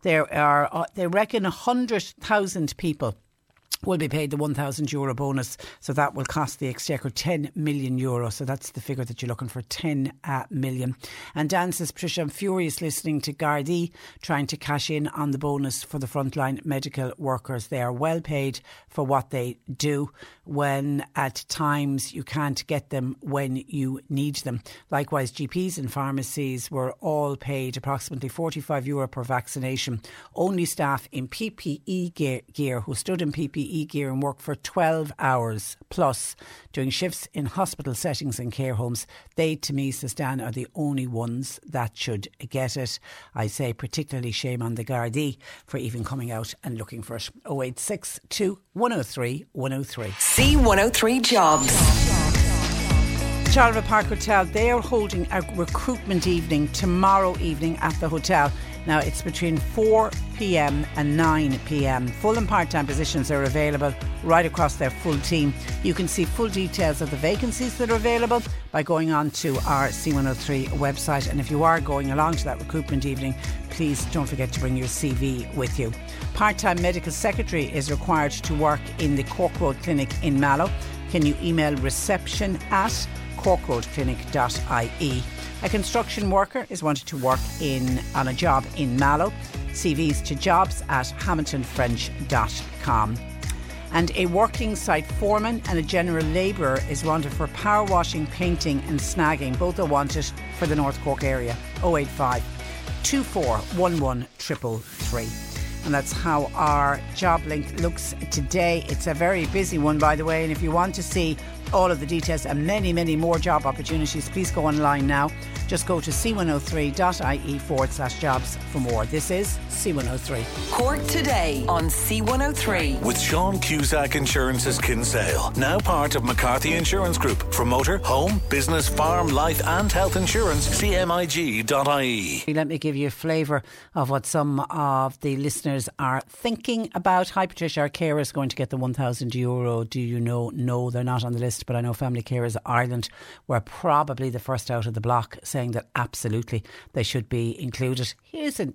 they reckon 100,000 people will be paid the €1,000 bonus. So that will cost the Exchequer €10 million. So that's the figure that you're looking for, 10 million. And Dan says, Patricia, I'm furious listening to Gardaí trying to cash in on the bonus for the frontline medical workers. They are well paid for what they do, when at times you can't get them when you need them. Likewise, GPs and pharmacies were all paid approximately €45 per vaccination. Only staff in PPE gear who stood in PPE PPE gear and work for 12 hours plus, doing shifts in hospital settings and care homes. They, to me, says Dan, are the only ones that should get it. I say particularly shame on the Gardaí for even coming out and looking for it. 0862 103 103. C103 Jobs. Charleville Park Hotel, they are holding a recruitment evening tomorrow evening at the hotel. Now it's between 4 p.m. and 9 p.m. Full and part-time positions are available right across their full team. You can see full details of the vacancies that are available by going on to our C103 website. And if you are going along to that recruitment evening, please don't forget to bring your CV with you. Part-time medical secretary is required to work in the Cork Road Clinic in Mallow. Can you email reception@corkroadclinic.ie. A construction worker is wanted to work on a job in Mallow. CVs to jobs@hamiltonfrench.com. And a working site foreman and a general labourer is wanted for power washing, painting and snagging. Both are wanted for the North Cork area. 085 2411 333. And that's how our job link looks today. It's a very busy one, by the way. And if you want to see all of the details and many, many more job opportunities, please go online now. Just go to c103.ie/jobs for more. This is C103. Cork Today on C103. With Sean Cusack Insurance's Kinsale, now part of McCarthy Insurance Group. For motor, home, business, farm, life and health insurance, cmig.ie. Let me give you a flavour of what some of the listeners are thinking about. Hi Patricia, our carers going to get the €1,000. Do you know? No, they're not on the list, but I know Family Carers Ireland were probably the first out of the block saying that absolutely they should be included. Here's an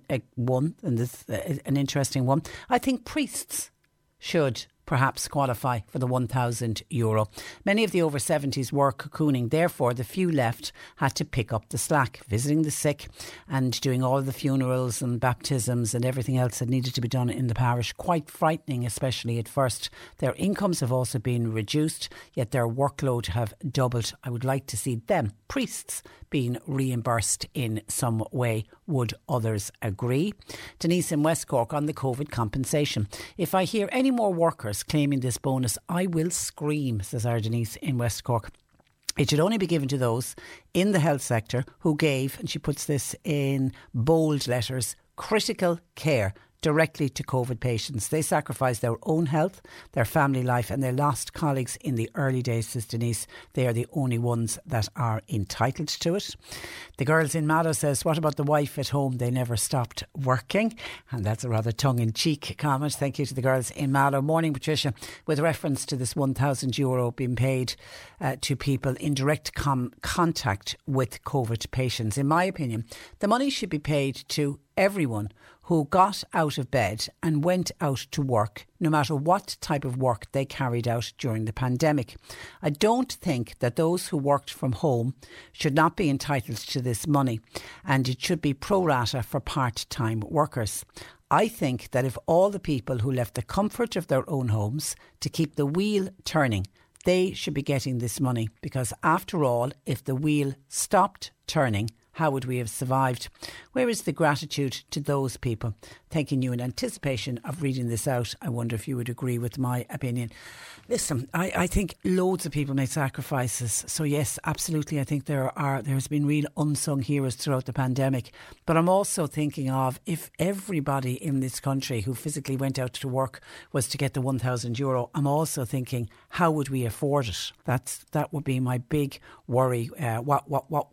interesting one. I think priests should perhaps qualify for the €1,000. Many of the over 70s were cocooning, therefore the few left had to pick up the slack, visiting the sick and doing all the funerals and baptisms and everything else that needed to be done in the parish. Quite frightening, especially at first. Their incomes have also been reduced, yet their workload have doubled. I would like to see them, priests, being reimbursed in some way. Would others agree? Denise in West Cork on the COVID compensation. If I hear any more workers claiming this bonus, I will scream, says our Denise in West Cork. It should only be given to those in the health sector who gave, and she puts this in bold letters, critical care directly to COVID patients. They sacrificed their own health, their family life and they lost colleagues in the early days, says Denise. They are the only ones that are entitled to it. The girls in Mallow says, what about the wife at home? They never stopped working. And that's a rather tongue-in-cheek comment. Thank you to the girls in Mallow. Morning, Patricia. With reference to this €1,000 being paid to people in direct contact with COVID patients, in my opinion, the money should be paid to everyone who got out of bed and went out to work, no matter what type of work they carried out during the pandemic. I don't think that those who worked from home should not be entitled to this money, and it should be pro rata for part-time workers. I think that if all the people who left the comfort of their own homes to keep the wheel turning, they should be getting this money, because after all, if the wheel stopped turning, how would we have survived? Where is the gratitude to those people? Thanking you in anticipation of reading this out. I wonder if you would agree with my opinion. Listen, I think loads of people made sacrifices. So yes, absolutely. I think there's been real unsung heroes throughout the pandemic. But I'm also thinking of if everybody in this country who physically went out to work was to get the €1,000, I'm also thinking, how would we afford it? That would be my big worry. What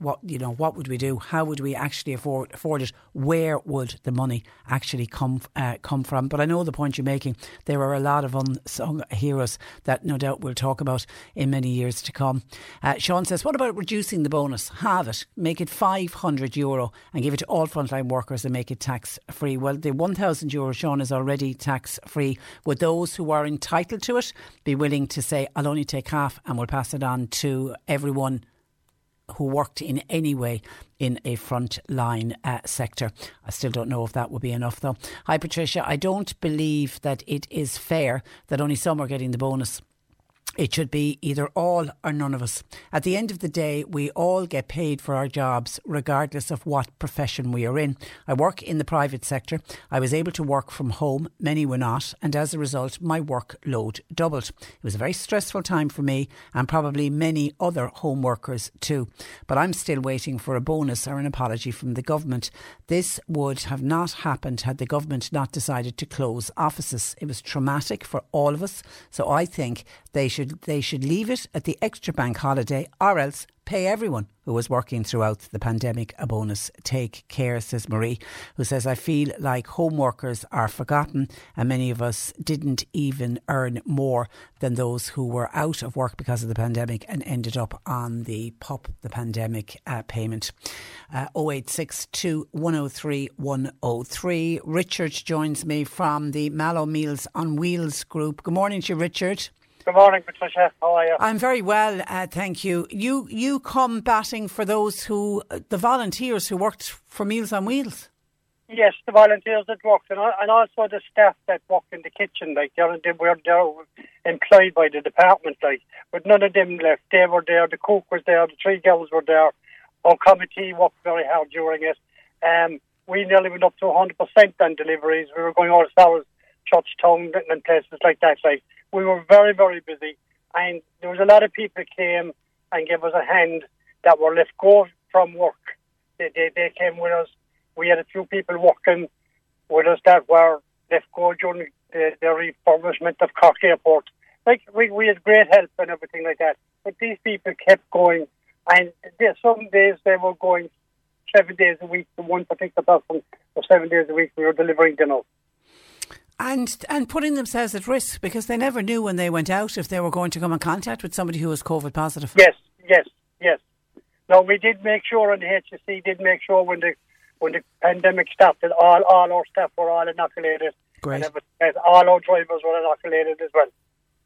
would we do? How would we actually afford it? Where would the money actually come from? But I know the point you're making. There are a lot of unsung heroes that no doubt we'll talk about in many years to come. Sean says, what about reducing the bonus? Have it. Make it €500 and give it to all frontline workers and make it tax free. Well, the €1,000, Sean, is already tax free. Would those who are entitled to it be willing to say, I'll only take half and we'll pass it on to everyone who worked in any way in a frontline sector? I still don't know if that would be enough though. Hi Patricia, I don't believe that it is fair that only some are getting the bonus. It should be either all or none of us. At the end of the day, we all get paid for our jobs, regardless of what profession we are in. I work in the private sector. I was able to work from home. Many were not. And as a result, my workload doubled. It was a very stressful time for me and probably many other home workers too. But I'm still waiting for a bonus or an apology from the government. This would have not happened had the government not decided to close offices. It was traumatic for all of us. So I think they should leave it at the extra bank holiday, or else pay everyone who was working throughout the pandemic a bonus. Take care, says Marie, who says, I feel like home workers are forgotten and many of us didn't even earn more than those who were out of work because of the pandemic and ended up on the PUP, the pandemic payment. 0862 103 103. Richard joins me from the Mallow Meals on Wheels group. Good morning to you, Richard. Good morning, Patricia. How are you? I'm very well, thank you. You come batting for those the volunteers who worked for Meals on Wheels. Yes, the volunteers that worked, and also the staff that worked in the kitchen. Like they're employed by the department, but none of them left. They were there. The cook was there. The 3 girls were there. Our committee worked very hard during it. We nearly went up to 100% on deliveries. We were going all as far as Churchtown and places like that. We were very, very busy, and there was a lot of people came and gave us a hand that were left go from work. They came with us. We had a few people working with us that were left go during the refurbishment of Cork Airport. We had great help and everything like that. But these people kept going, and some days they were going 7 days a week. The one particular person for 7 days a week we were delivering dinner. And putting themselves at risk because they never knew when they went out if they were going to come in contact with somebody who was COVID positive. Yes. No, we did make sure, and the HSC did make sure when the pandemic started, all our staff were all inoculated. Great. And all our drivers were inoculated as well.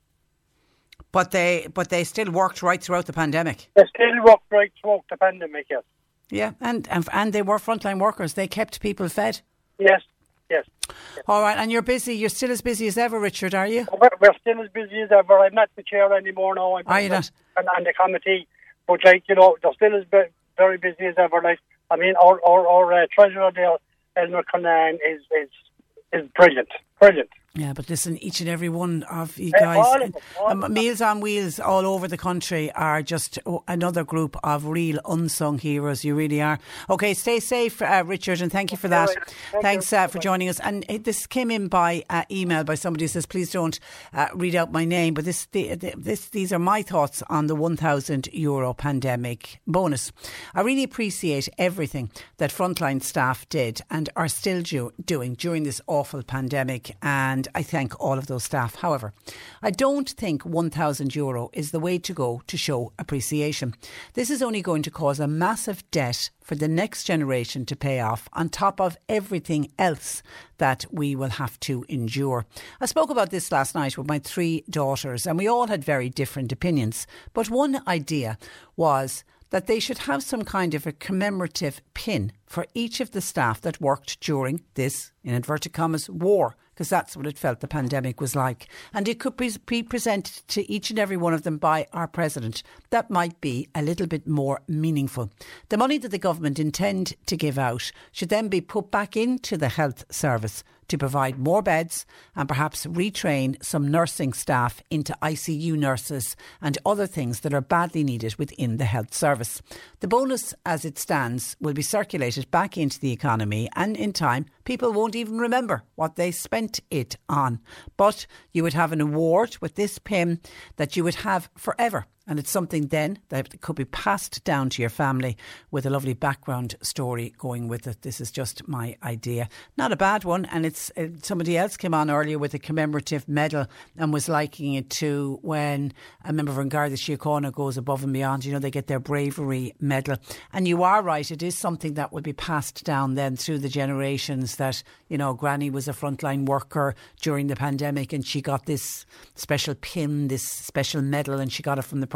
But they still worked right throughout the pandemic. They still worked right throughout the pandemic, yes. Yeah, and they were frontline workers. They kept people fed. Yes. All right, and you're busy. You're still as busy as ever, Richard, are you? We're still as busy as ever. I'm not the chair anymore now. Are you not? And the committee, but they're still as very busy as ever. Our treasurer there, Elmer Conan, is brilliant. Yeah, but listen, each and every one of you guys, Meals on Wheels all over the country are just another group of real unsung heroes. You really are. Okay, stay safe, Richard, and thank you for that. Thanks for joining us. And this came in by email by somebody who says, please don't read out my name, but these are my thoughts on the €1,000 pandemic bonus. I really appreciate everything that frontline staff did and are still doing during this awful pandemic, and I thank all of those staff. However, I don't think €1,000 is the way to go to show appreciation. This is only going to cause a massive debt for the next generation to pay off, on top of everything else that we will have to endure. I spoke about this last night with my 3 daughters, and we all had very different opinions. But one idea was that they should have some kind of a commemorative pin for each of the staff that worked during this, in inverted commas, war, because that's what it felt the pandemic was like. And it could be presented to each and every one of them by our president. That might be a little bit more meaningful. The money that the government intend to give out should then be put back into the health service to provide more beds and perhaps retrain some nursing staff into ICU nurses and other things that are badly needed within the health service. The bonus as it stands will be circulated back into the economy, and in time people won't even remember what they spent it on. But you would have an award with this pin that you would have forever. And it's something then that could be passed down to your family with a lovely background story going with it. This is just my idea. Not a bad one. And it's somebody else came on earlier with a commemorative medal and was likening it to when a member of Garda Síochána goes above and beyond. You know, they get their bravery medal. And you are right. It is something that will be passed down then through the generations that, you know, Granny was a frontline worker during the pandemic and she got this special pin, this special medal, and she got it from the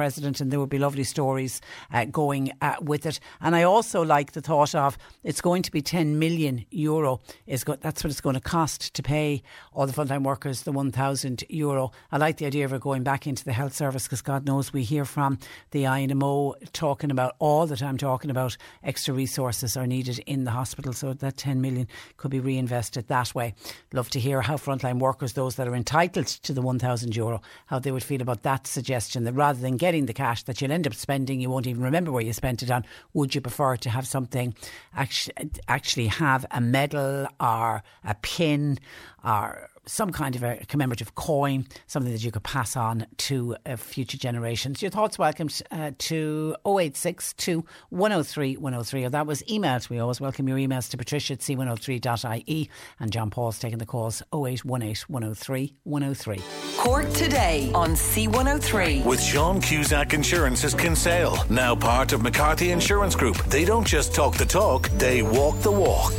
president, and there would be lovely stories going with it. And I also like the thought of it's going to be €10 million. That's what it's going to cost to pay all the frontline workers the €1,000. I like the idea of it going back into the health service, because God knows we hear from the INMO all the time talking about extra resources are needed in the hospital, so that 10 million could be reinvested that way. Love to hear how frontline workers, those that are entitled to the €1,000, how they would feel about that suggestion, that rather than getting the cash that you'll end up spending, you won't even remember where you spent it on. Would you prefer to have something, actually have a medal or a pin or some kind of a commemorative coin, something that you could pass on to future generations? Your thoughts welcome to 0862 103 103, or that was emailed. We always welcome your emails to patricia@c103.ie, and John Paul's taking the calls 0818 103 103. Cork Today on C103. With Sean Cusack Insurance's Kinsale, now part of McCarthy Insurance Group. They don't just talk the talk, they walk the walk.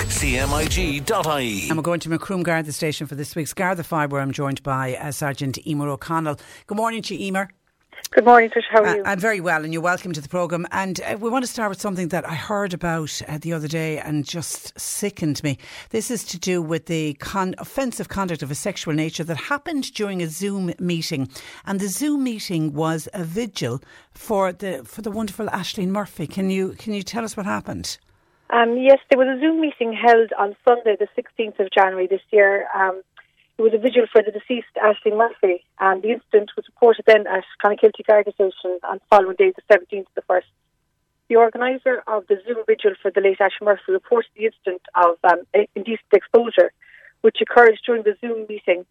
CMIG.ie. And we're going to Macroom Garda Station for this week's Garda 5, where I'm joined by Sergeant Emer O'Connell. Good morning to you, Emer. Good morning, Trish. How are you? I'm very well, and you're welcome to the programme. And we want to start with something that I heard about the other day and just sickened me. This is to do with the offensive conduct of a sexual nature that happened during a Zoom meeting. And the Zoom meeting was a vigil for the wonderful Aisling Murphy. Can you tell us what happened? Yes, there was a Zoom meeting held on Sunday, the 16th of January this year. It was a vigil for the deceased Aisling Murphy, and the incident was reported then at Clonakilty Garda Station on the following day, the 17th of the 1st. The organiser of the Zoom vigil for the late Aisling Murphy reported the incident of indecent exposure, which occurred during the Zoom meeting.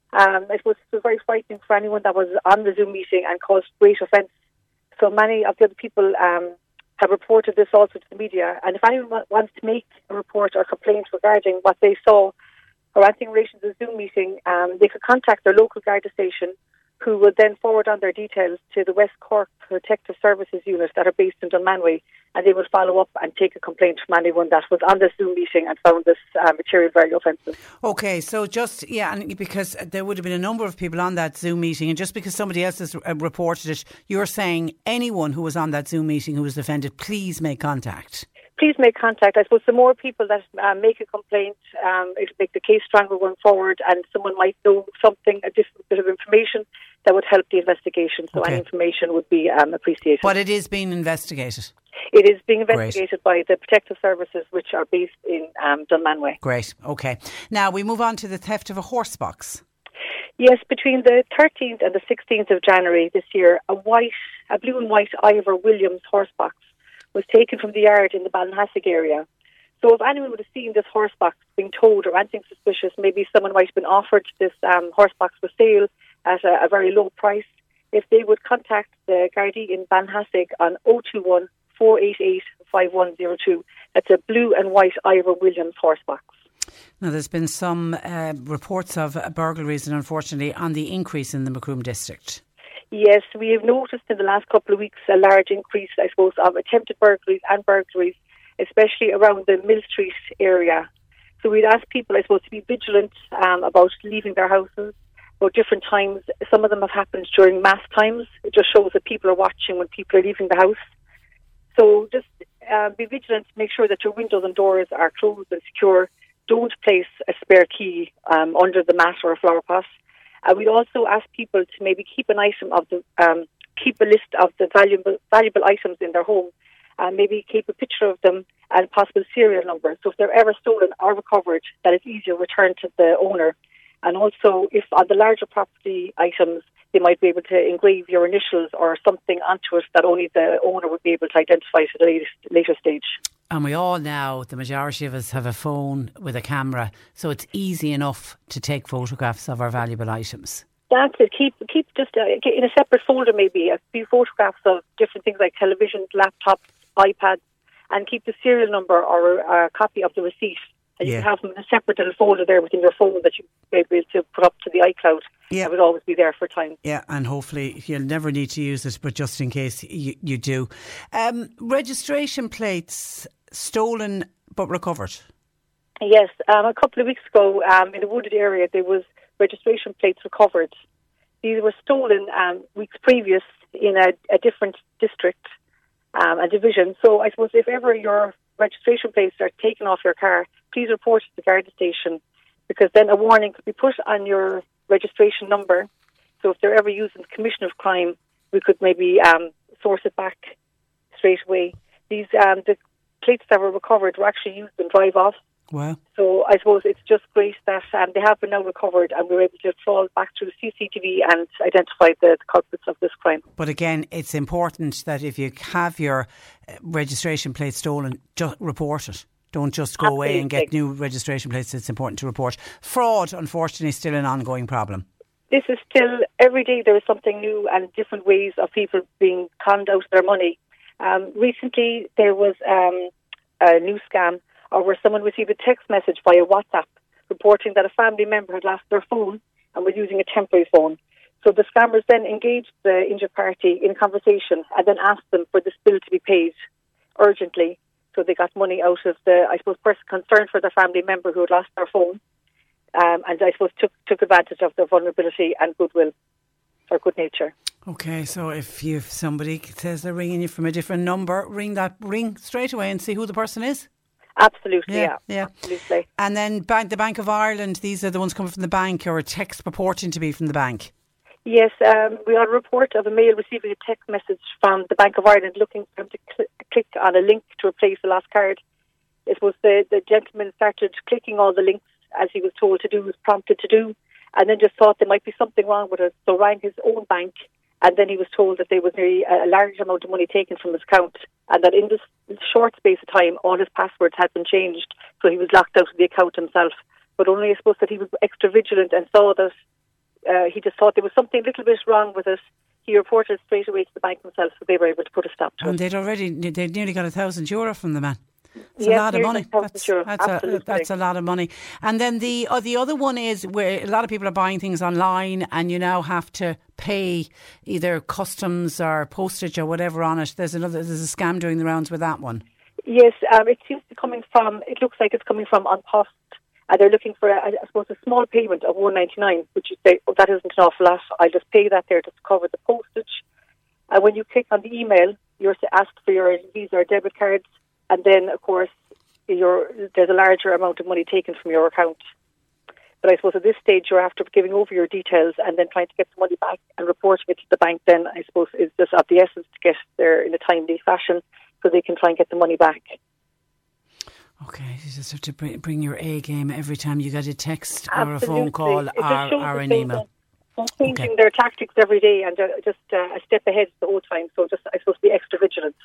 It was very frightening for anyone that was on the Zoom meeting and caused great offence. So many of the other people have reported this also to the media, and if anyone wants to make a report or complaint regarding what they saw or anything in relation to the Zoom meeting, they could contact their local Garda station, who will then forward on their details to the West Cork Protective Services Unit that are based in Dunmanway, and they will follow up and take a complaint from anyone that was on this Zoom meeting and found this material very offensive. OK, so and because there would have been a number of people on that Zoom meeting, and just because somebody else has reported it, you're saying anyone who was on that Zoom meeting who was offended, please make contact. Please make contact. I suppose the more people that make a complaint, it'll make the case stronger going forward, and someone might know something, a different bit of information that would help the investigation. So any information would be appreciated. But it is being investigated? It is being investigated by the Protective Services, which are based in Dunmanway. Great, OK. Now we move on to the theft of a horse box. Yes, between the 13th and the 16th of January this year, a blue and white Ivor Williams horse box was taken from the yard in the Ballinhassig area. So if anyone would have seen this horse box being towed or anything suspicious, maybe someone might have been offered this horse box for sale at a very low price, if they would contact the Gardaí in Ballinhassig on 021 488 5102. That's a blue and white Ivor Williams horse box. Now, there's been some reports of burglaries, and unfortunately on the increase in the Macroom district. Yes, we have noticed in the last couple of weeks a large increase, I suppose, of attempted burglaries and burglaries, especially around the Mill Street area. So we'd ask people, I suppose, to be vigilant about leaving their houses about different times. Some of them have happened during mass times. It just shows that people are watching when people are leaving the house. So just be vigilant, make sure that your windows and doors are closed and secure. Don't place a spare key under the mat or a flower pot. We'd also ask people to maybe keep an item of keep a list of the valuable items in their home, and maybe keep a picture of them and possible serial number. So if they're ever stolen or recovered, that it's easier returned to the owner. And also, if on the larger property items, they might be able to engrave your initials or something onto it that only the owner would be able to identify at a later stage. And we all now, the majority of us, have a phone with a camera, so it's easy enough to take photographs of our valuable items. That's it. Keep just in a separate folder, maybe a few photographs of different things like televisions, laptops, iPads, and keep the serial number or a copy of the receipt. And you can have them in a separate little folder there within your phone that you may be able to put up to the iCloud. It would always be there for time. Yeah, and hopefully you'll never need to use it, but just in case you do. Registration plates stolen but recovered. Yes, a couple of weeks ago in the wooded area there was registration plates recovered. these were stolen weeks previous in a different district, a division. So I suppose if ever your registration plates are taken off your car, please report to the Garda station, because then a warning could be put on your registration number. So if they're ever used in the commission of crime, we could maybe source it back straight away. These the plates that were recovered were actually used in drive-off. Wow. So I suppose it's just great that they have been now recovered, and we were able to trawl back through the CCTV and identify the culprits of this crime. But again, it's important that if you have your registration plate stolen, just report it. Don't just go away and get new registration plates. It's important to report. Fraud, unfortunately, is still an ongoing problem. This is still, every day there is something new and different ways of people being conned out of their money. Recently, there was a new scam where someone received a text message via WhatsApp reporting that a family member had lost their phone and was using a temporary phone. So the scammers then engaged the injured party in conversation and then asked them for this bill to be paid urgently. So they got money out of the, I suppose, person concerned for their family member who had lost their phone, and I suppose took advantage of their vulnerability and goodwill or good nature. Okay, so if somebody says they're ringing you from a different number, ring straight away and see who the person is. Absolutely, yeah. Absolutely. And then the Bank of Ireland, these are the ones coming from the bank, or a text purporting to be from the bank? Yes, we got a report of a male receiving a text message from the Bank of Ireland looking for him to click on a link to replace the lost card. It was the gentleman started clicking all the links as he was told to do, was prompted to do, and then just thought there might be something wrong with it, so rang his own bank, and then he was told that there was a large amount of money taken from his account, and that in this short space of time all his passwords had been changed, so he was locked out of the account himself. But only I suppose that he was extra vigilant and saw that he just thought there was something a little bit wrong with it. He reported straight away to the bank themselves, so they were able to put a stop to it. And they'd nearly got €1,000 from the man. That's a lot of money. That's a lot of money. And then the other one is where a lot of people are buying things online, and you now have to pay either customs or postage or whatever on it. There's a scam doing the rounds with that one. Yes, it seems to be coming from. It looks like it's coming from An Post. They're looking for, I suppose, a small payment of $1.99, which you say, that isn't an awful lot. I'll just pay that there just to cover the postage. And when you click on the email, you're asked for your Visa or debit cards, and then, of course, there's a larger amount of money taken from your account. But I suppose at this stage, you're after giving over your details and then trying to get the money back and reporting it to the bank, then I suppose is just of the essence to get there in a timely fashion so they can try and get the money back. Okay, you just have to bring your A game every time you get a text or a phone call or an email. They're changing their tactics every day and just a step ahead the whole time, so just I suppose be extra vigilant.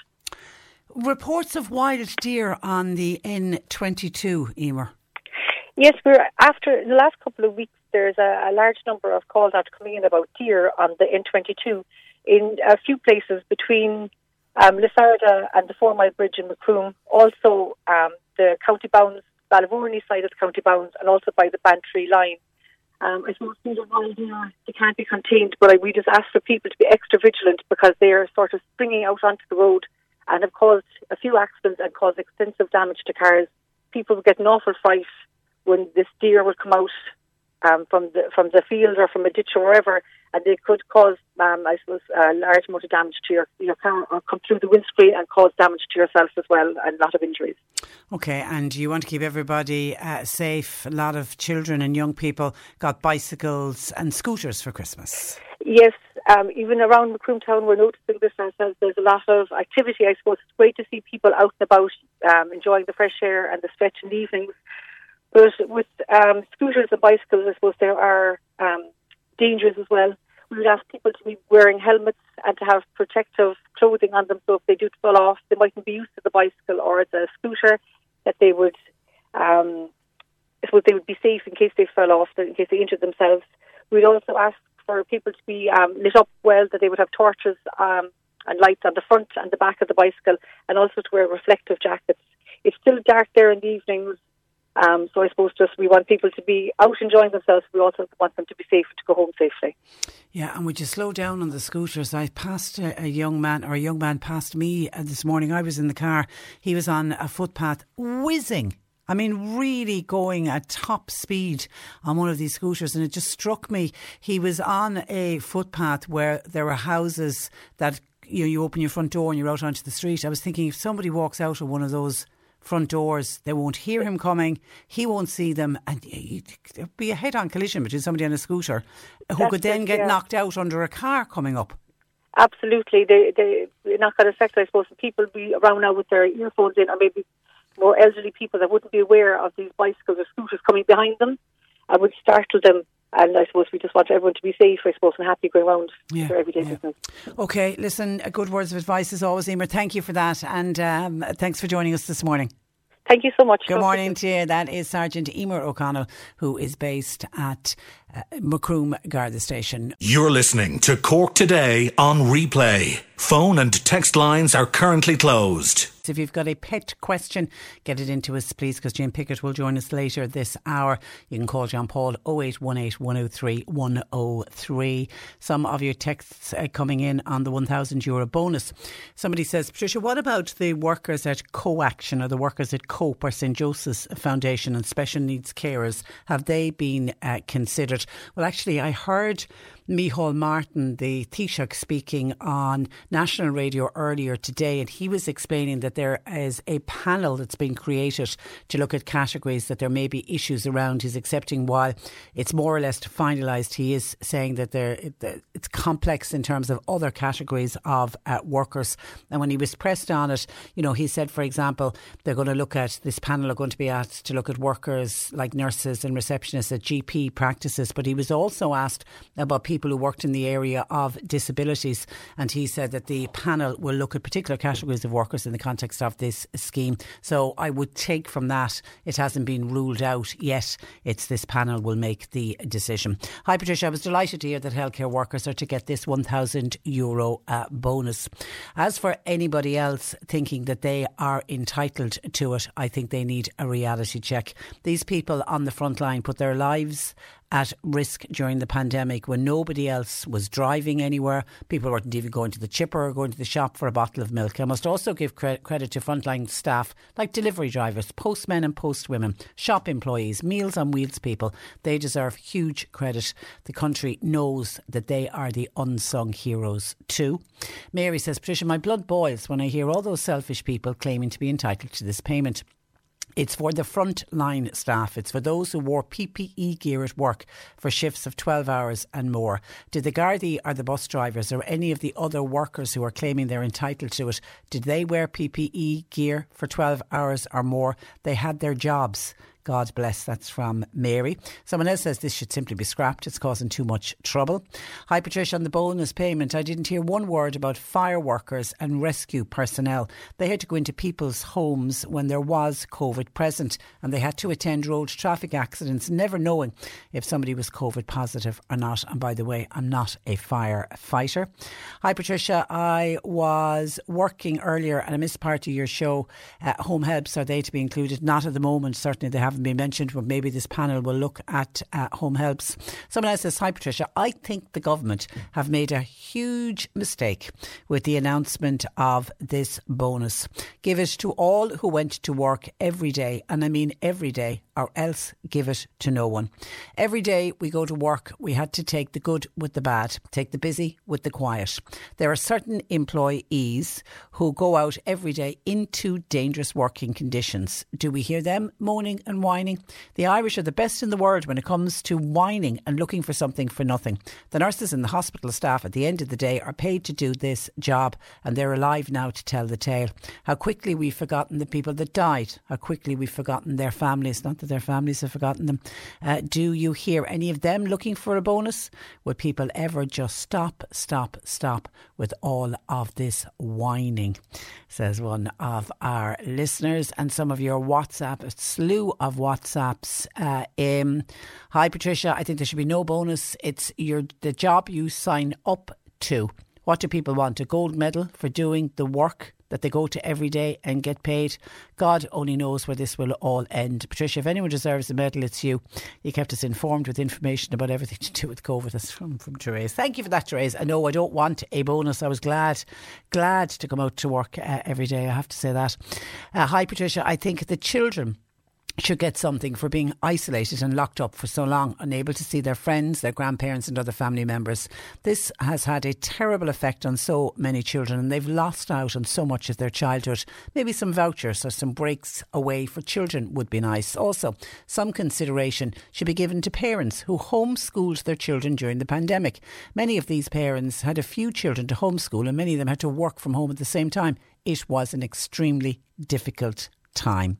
Reports of wild deer on the N22, Emer. Yes, after the last couple of weeks, there's a large number of calls out coming in about deer on the N22 in a few places between Lisarda and the 4 Mile Bridge in Macroom, also the County Bounds, Ballyvourney side of the County Bounds, and also by the Bantry line. I suppose these are wild deer, they can't be contained, but we just ask for people to be extra vigilant because they are sort of springing out onto the road and have caused a few accidents and caused extensive damage to cars. People would get an awful fright when this deer would come out from the field or from a ditch or wherever, and they could cause, I suppose, a large amount of damage to your car, or come through the windscreen and cause damage to yourself as well, and a lot of injuries. Okay, and you want to keep everybody safe. A lot of children and young people got bicycles and scooters for Christmas. Yes, even around Macroom Town we're noticing this ourselves. There's a lot of activity. I suppose it's great to see people out and about enjoying the fresh air and the stretch in the evenings. But with scooters and bicycles, I suppose there are dangers as well. We would ask people to be wearing helmets and to have protective clothing on them, so if they do fall off, they mightn't be used to the bicycle or the scooter, that they would, I suppose they would be safe in case they fell off, in case they injured themselves. We'd also ask for people to be lit up well, that they would have torches and lights on the front and the back of the bicycle, and also to wear reflective jackets. It's still dark there in the evenings, so I suppose just we want people to be out enjoying themselves. We also want them to be safe, to go home safely. Yeah, and would you slow down on the scooters? I passed a young man passed me this morning. I was in the car. He was on a footpath whizzing I mean, really going at top speed on one of these scooters. And it just struck me, he was on a footpath where there were houses that, you open your front door and you're out onto the street. I was thinking, if somebody walks out of one of those front doors, they won't hear him coming, he won't see them, and there'll be a head-on collision between somebody on a scooter who could then get knocked out under a car coming up. Absolutely. They're not going to affect, I suppose, people be around now with their earphones in, or maybe more elderly people that wouldn't be aware of these bicycles or scooters coming behind them and would startle them. And I suppose we just want everyone to be safe, I suppose, and happy going around their everyday business. Okay, listen, good words of advice as always, Emer. Thank you for that, and thanks for joining us this morning. Thank you so much. Good morning to you. That is Sergeant Emer O'Connell, who is based at Macroom Garda Station. You're listening to Cork Today on replay. Phone and text lines are currently closed. If you've got a pet question, get it into us, please, because Jim Pickett will join us later this hour. You can call John Paul 0818 103 103. Some of your texts coming in on the €1,000 bonus. Somebody says, Patricia, what about the workers at Co-Action or the workers at COPE or St Joseph's Foundation and special needs carers? Have they been considered? Well, actually, I heard Micheál Martin, the Taoiseach, speaking on national radio earlier today, and he was explaining that there is a panel that's been created to look at categories that there may be issues around. He's accepting while it's more or less finalised, he is saying that it's complex in terms of other categories of workers. And when he was pressed on it, he said, for example, they're going to look at, this panel are going to be asked to look at workers like nurses and receptionists at GP practices. But he was also asked about people who worked in the area of disabilities, and he said that the panel will look at particular categories of workers in the context of this scheme. So I would take from that it hasn't been ruled out yet. It's this panel will make the decision. Hi Patricia, I was delighted to hear that healthcare workers are to get this €1,000 bonus. As for anybody else thinking that they are entitled to it, I think they need a reality check. These people on the front line put their lives at risk during the pandemic when nobody else was driving anywhere. People weren't even going to the chipper or going to the shop for a bottle of milk. I must also give credit to frontline staff like delivery drivers, postmen and postwomen, shop employees, Meals on Wheels people. They deserve huge credit. The country knows that they are the unsung heroes too. Mary says, Patricia, my blood boils when I hear all those selfish people claiming to be entitled to this payment. It's for the frontline staff. It's for those who wore PPE gear at work for shifts of 12 hours and more. Did the Gardaí or the bus drivers or any of the other workers who are claiming they're entitled to it, did they wear PPE gear for 12 hours or more? They had their jobs. God bless. That's from Mary. Someone else says this should simply be scrapped. It's causing too much trouble. Hi Patricia, on the bonus payment, I didn't hear one word about fire workers and rescue personnel. They had to go into people's homes when there was COVID present, and they had to attend road traffic accidents, never knowing if somebody was COVID positive or not. And by the way, I'm not a firefighter. Hi Patricia, I was working earlier and I missed part of your show. Home helps, are they to be included? Not at the moment. Certainly they haven't been mentioned, but maybe this panel will look at home helps. Someone else says, hi Patricia, I think the government have made a huge mistake with the announcement of this bonus. Give it to all who went to work every day, and I mean every day, or else give it to no one. Every day we go to work, we had to take the good with the bad, take the busy with the quiet. There are certain employees who go out every day into dangerous working conditions. Do we hear them moaning and whining? The Irish are the best in the world when it comes to whining and looking for something for nothing. The nurses and the hospital staff at the end of the day are paid to do this job, and they're alive now to tell the tale. How quickly we've forgotten the people that died. How quickly we've forgotten their families. Not that their families have forgotten them. Do you hear any of them looking for a bonus? Would people ever just stop with all of this whining? Says one of our listeners. And some of your WhatsApp, a slew of WhatsApps. Hi Patricia, I think there should be no bonus. It's the job you sign up to. What do people want? A gold medal for doing the work that they go to every day and get paid? God only knows where this will all end. Patricia, if anyone deserves a medal, it's you. You kept us informed with information about everything to do with COVID. That's from Therese. Thank you for that, Therese. I know I don't want a bonus. I was glad to come out to work every day. I have to say that. Hi Patricia, I think the children should get something for being isolated and locked up for so long, unable to see their friends, their grandparents and other family members. This has had a terrible effect on so many children, and they've lost out on so much of their childhood. Maybe some vouchers or some breaks away for children would be nice. Also, some consideration should be given to parents who homeschooled their children during the pandemic. Many of these parents had a few children to homeschool, and many of them had to work from home at the same time. It was an extremely difficult time.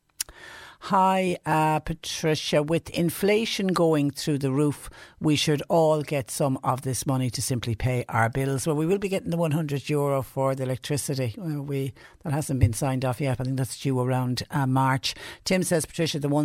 Hi, Patricia. With inflation going through the roof, we should all get some of this money to simply pay our bills. Well, we will be getting the €100 for the electricity. That hasn't been signed off yet. I think that's due around March. Tim says, Patricia, the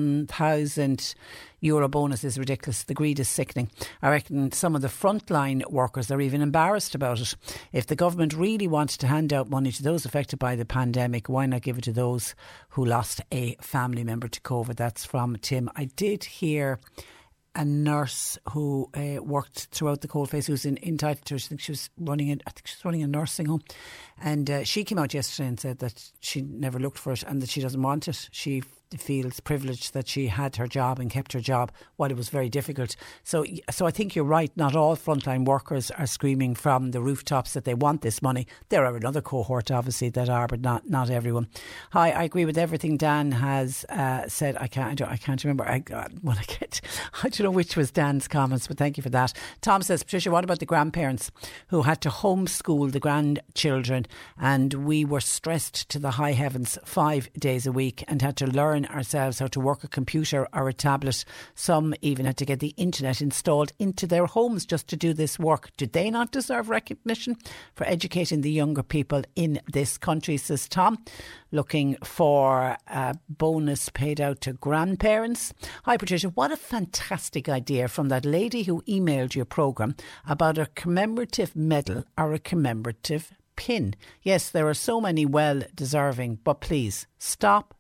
€1,000 bonus is ridiculous. The greed is sickening. I reckon some of the frontline workers are even embarrassed about it. If the government really wanted to hand out money to those affected by the pandemic, why not give it to those who lost a family member to COVID? That's from Tim. I did hear a nurse who worked throughout the coalface who's entitled to, I think she was running a nursing home, and she came out yesterday and said that she never looked for it and that she doesn't want it. She feels privileged that she had her job and kept her job while it was very difficult. So I think you're right. Not all frontline workers are screaming from the rooftops that they want this money. There are another cohort, obviously, that are, but not everyone. Hi, I agree with everything Dan has said. I can't remember. I don't know which was Dan's comments, but thank you for that. Tom says, Patricia, what about the grandparents who had to homeschool the grandchildren, and we were stressed to the high heavens 5 days a week and had to learn ourselves how to work a computer or a tablet. Some even had to get the internet installed into their homes just to do this work. Do they not deserve recognition for educating the younger people in this country, says Tom, looking for a bonus paid out to grandparents. Hi Patricia, what a fantastic idea from that lady who emailed your programme about a commemorative medal or a commemorative pin. Yes, there are so many well deserving, but please stop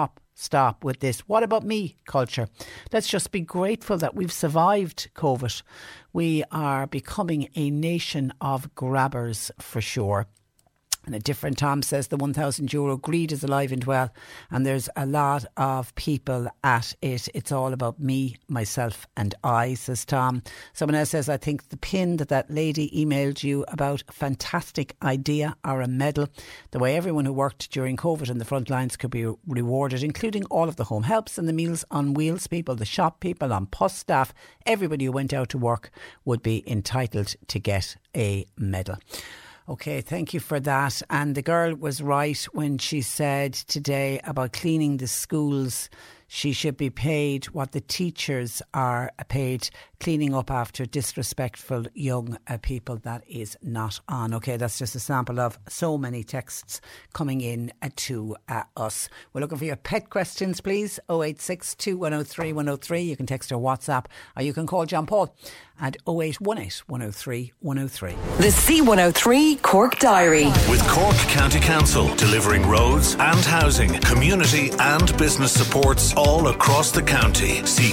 with this "what about me" culture. Let's just be grateful that we've survived COVID. We are becoming a nation of grabbers for sure. And a different Tom says the €1,000 greed is alive and well, and there's a lot of people at it. It's all about me, myself and I, says Tom. Someone else says, I think the pin that lady emailed you about, fantastic idea, or a medal. The way everyone who worked during COVID in the front lines could be rewarded, including all of the home helps and the Meals on Wheels people, the shop people, on post staff. Everybody who went out to work would be entitled to get a medal. OK, thank you for that. And the girl was right when she said today about cleaning the schools. She should be paid what the teachers are paid, cleaning up after disrespectful young people. That is not on. OK, that's just a sample of so many texts coming in to us. We're looking for your pet questions, please. 0862 103 103. You can text or WhatsApp, or you can call John Paul at 0818 103 103. The C103 Cork Diary. With Cork County Council delivering roads and housing, community and business supports all across the county. See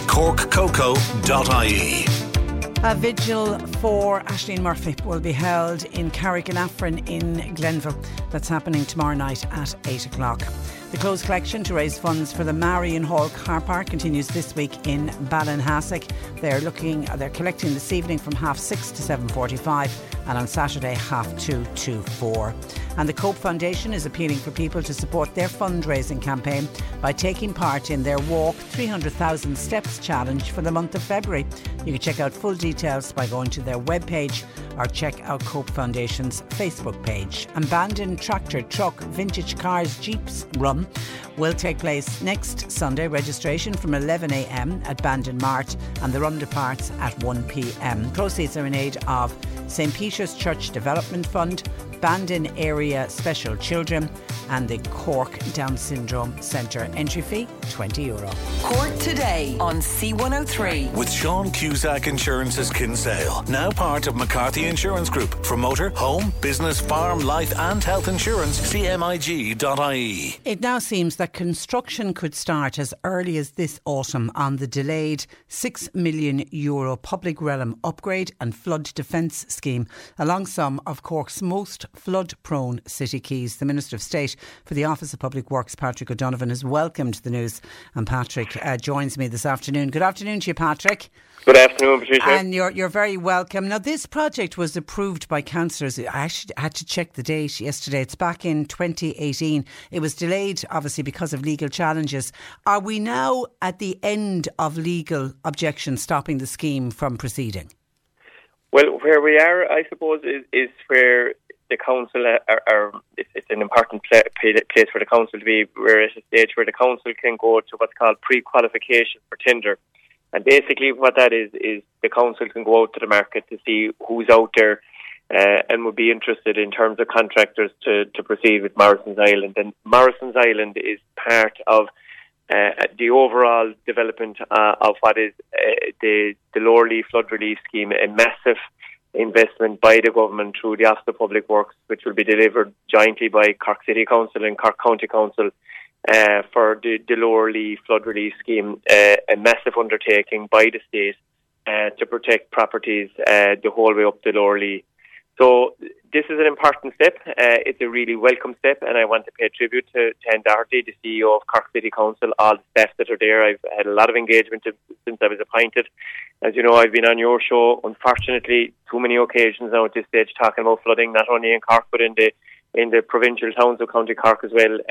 corkcoco.ie. A vigil for Aisling Murphy will be held in Carrick-in-Affron in Glenville. That's happening tomorrow night at 8 o'clock. The clothes collection to raise funds for the Marion Hall car park continues this week in Ballinhassig. They're collecting this evening from 6:30 to 7:45, and on Saturday 2:30 to 4. And the Cope Foundation is appealing for people to support their fundraising campaign by taking part in their Walk 300,000 Steps Challenge for the month of February. You can check out full details by going to their webpage or check out Cope Foundation's Facebook page. Abandoned tractor, truck, vintage cars, jeeps run will take place next Sunday. Registration from 11 a.m. at Bandon Mart, and the run departs at 1 p.m. Proceeds are in aid of St. Peter's Church Development Fund, Bandon Area Special Children and the Cork Down Syndrome Centre. Entry fee €20. Cork Today on C103. With Sean Cusack Insurance's Kinsale, now part of McCarthy Insurance Group. For motor, home, business, farm, life and health insurance, cmig.ie. It now seems that construction could start as early as this autumn on the delayed €6 million public realm upgrade and flood defence scheme along some of Cork's most flood-prone city quays. The Minister of State for the Office of Public Works, Patrick O'Donovan, has welcomed the news, and Patrick joins me this afternoon. Good afternoon to you, Patrick. Good afternoon, Patricia. And you're very welcome. Now, this project was approved by councillors. I actually had to check the date yesterday. It's back in 2018. It was delayed, obviously, because of legal challenges. Are we now at the end of legal objections stopping the scheme from proceeding? Well, where we are, I suppose, is where the council it's an important place for the council to be. We're at a stage where the council can go to what's called pre-qualification for tender. And basically what that is the council can go out to the market to see who's out there and would be interested in terms of contractors to proceed with Morrison's Island. And Morrison's Island is part of the overall development of what is the Lower Lee Flood Relief Scheme, a massive investment by the government through the Office of Public Works, which will be delivered jointly by Cork City Council and Cork County Council for the Lower Lee Flood Relief Scheme, a massive undertaking by the state to protect properties the whole way up the Lower Lee. So this is an important step. It's a really welcome step, and I want to pay tribute to Anne Doherty, the CEO of Cork City Council, all the staff that are there. I've had a lot of engagement since I was appointed. As you know, I've been on your show, unfortunately, too many occasions now at this stage talking about flooding, not only in Cork but in the provincial towns of County Cork as well.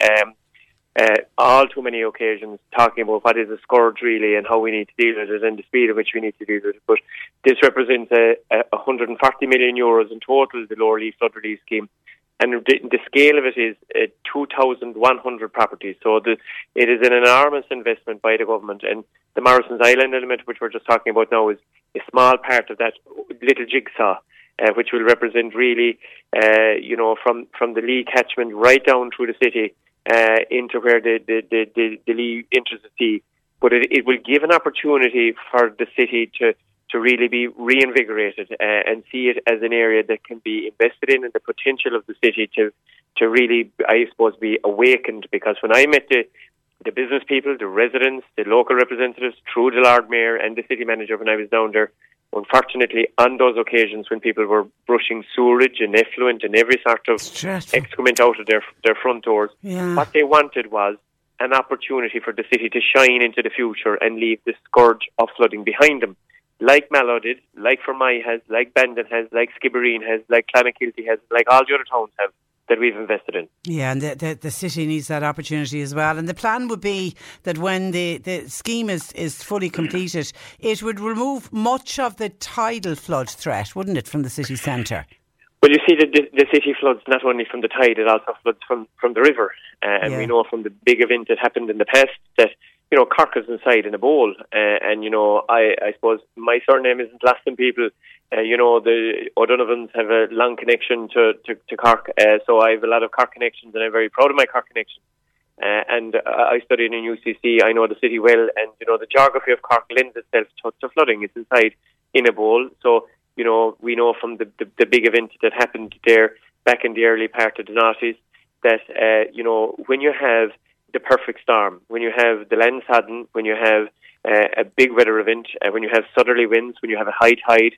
All too many occasions talking about what is a scourge really and how we need to deal with it and the speed at which we need to deal with it. But this represents 140 million euros in total, the Lower Lee Flood Relief Scheme. And the scale of it is 2,100 properties. So it is an enormous investment by the government. And the Morrison's Island element, which we're just talking about now, is a small part of that little jigsaw, which will represent really, from the Lee catchment right down through the city, into where the Lee enters the sea. But it will give an opportunity for the city to really be reinvigorated and see it as an area that can be invested in, and the potential of the city to really, I suppose, be awakened. Because when I met the business people, the residents, the local representatives, through the Lord Mayor and the city manager when I was down there, unfortunately, on those occasions when people were brushing sewerage and effluent and every sort of excrement out of their front doors, what they wanted was an opportunity for the city to shine into the future and leave the scourge of flooding behind them. Like Mallow did, like Fermoy has, like Bandon has, like Skibbereen has, like Clonakilty has, like all the other towns have, that we've invested in. Yeah, and the city needs that opportunity as well. And the plan would be that when the scheme is fully completed, it would remove much of the tidal flood threat, wouldn't it, from the city centre? Well, you see, the city floods not only from the tide, it also floods from the river. And we know from the big event that happened in the past that, Cork is inside in a bowl. I suppose my surname isn't lost in people. The O'Donovans have a long connection to Cork, so I have a lot of Cork connections, and I'm very proud of my Cork connection. And I studied in UCC. I know the city well, and the geography of Cork lends itself to flooding. It's inside in a bowl, so we know from the big event that happened there back in the early part of the noughties that when you have the perfect storm, when you have the land sodden, when you have a big weather event, when you have southerly winds, when you have a high tide,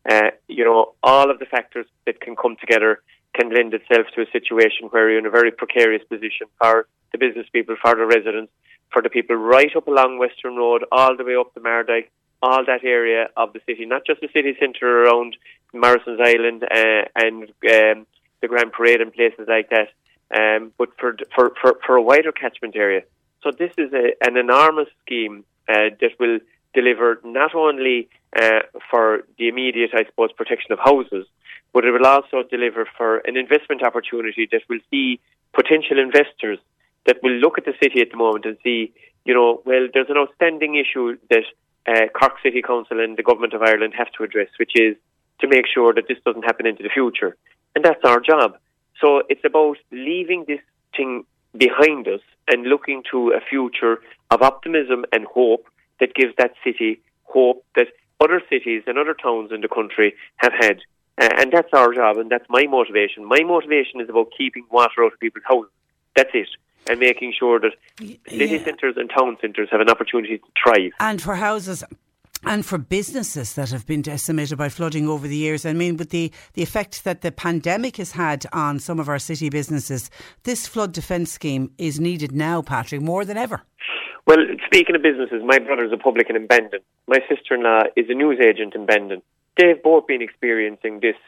all of the factors that can come together can lend itself to a situation where you're in a very precarious position for the business people, for the residents, for the people right up along Western Road, all the way up the Mardyke, all that area of the city, not just the city centre around Morrison's Island and the Grand Parade and places like that, but for a wider catchment area. So this is an enormous scheme that will deliver not only for the immediate, I suppose, protection of houses, but it will also deliver for an investment opportunity that will see potential investors that will look at the city at the moment and see, there's an outstanding issue that Cork City Council and the Government of Ireland have to address, which is to make sure that this doesn't happen into the future. And that's our job. So it's about leaving this thing behind us and looking to a future of optimism and hope that gives that city hope that other cities and other towns in the country have had. And that's our job, and that's my motivation. My motivation is about keeping water out of people's houses. That's it. And making sure that city centres and town centres have an opportunity to thrive. And for houses, And for businesses that have been decimated by flooding over the years, I mean, with the effect that the pandemic has had on some of our city businesses, this flood defence scheme is needed now, Patrick, more than ever. Well, speaking of businesses, my brother's a publican in Bandon. My sister-in-law is a news agent in Bandon. They've both been experiencing this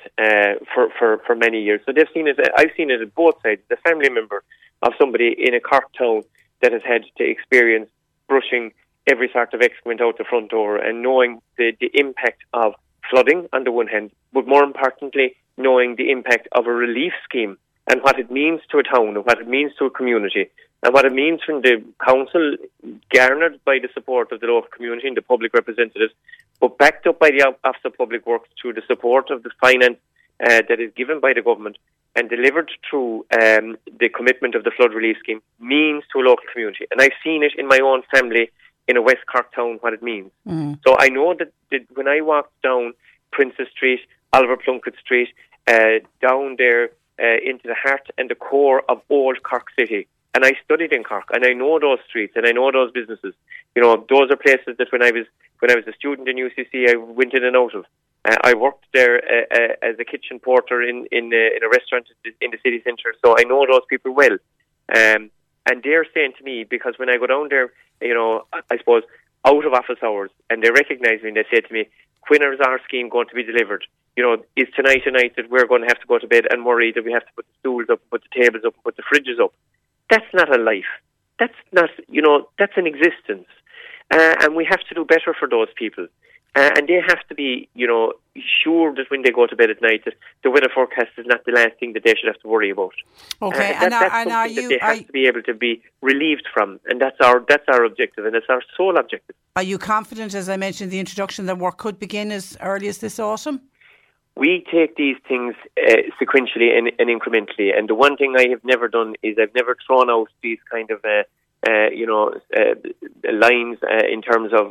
for many years. So they've seen it. I've seen it at both sides. The family member of somebody in a Cork town that has had to experience brushing every sort of excrement out the front door and knowing the impact of flooding on the one hand, but more importantly, knowing the impact of a relief scheme and what it means to a town and what it means to a community and what it means from the council, garnered by the support of the local community and the public representatives, but backed up by the Office of Public Works through the support of the finance that is given by the government and delivered through the commitment of the flood relief scheme means to a local community. And I've seen it in my own family in a West Cork town, what it means. So I know that when I walked down Princess Street, Oliver Plunkett Street, down there into the heart and the core of old Cork City, and I studied in Cork, and I know those streets, and I know those businesses. You know, those are places that when I was a student in UCC, I went in and out of. I worked there as a kitchen porter in a restaurant in the city centre, so I know those people well. And they're saying to me, because when I go down there, you know, I suppose, out of office hours, and they recognise me and they say to me, when is our scheme going to be delivered? You know, is tonight a night that we're going to have to go to bed and worry that we have to put the stools up, put the tables up, put the fridges up? That's not a life. That's not, you know, that's an existence. And we have to do better for those people. And they have to be, you know, sure that when they go to bed at night that the weather forecast is not the last thing that they should have to worry about. Okay, that's something that they have to be able to be relieved from, and that's our objective, and it's our sole objective. Are you confident, as I mentioned in the introduction, that work could begin as early as this autumn? We take these things sequentially and incrementally, and the one thing I have never done is I've never thrown out these kind of lines in terms of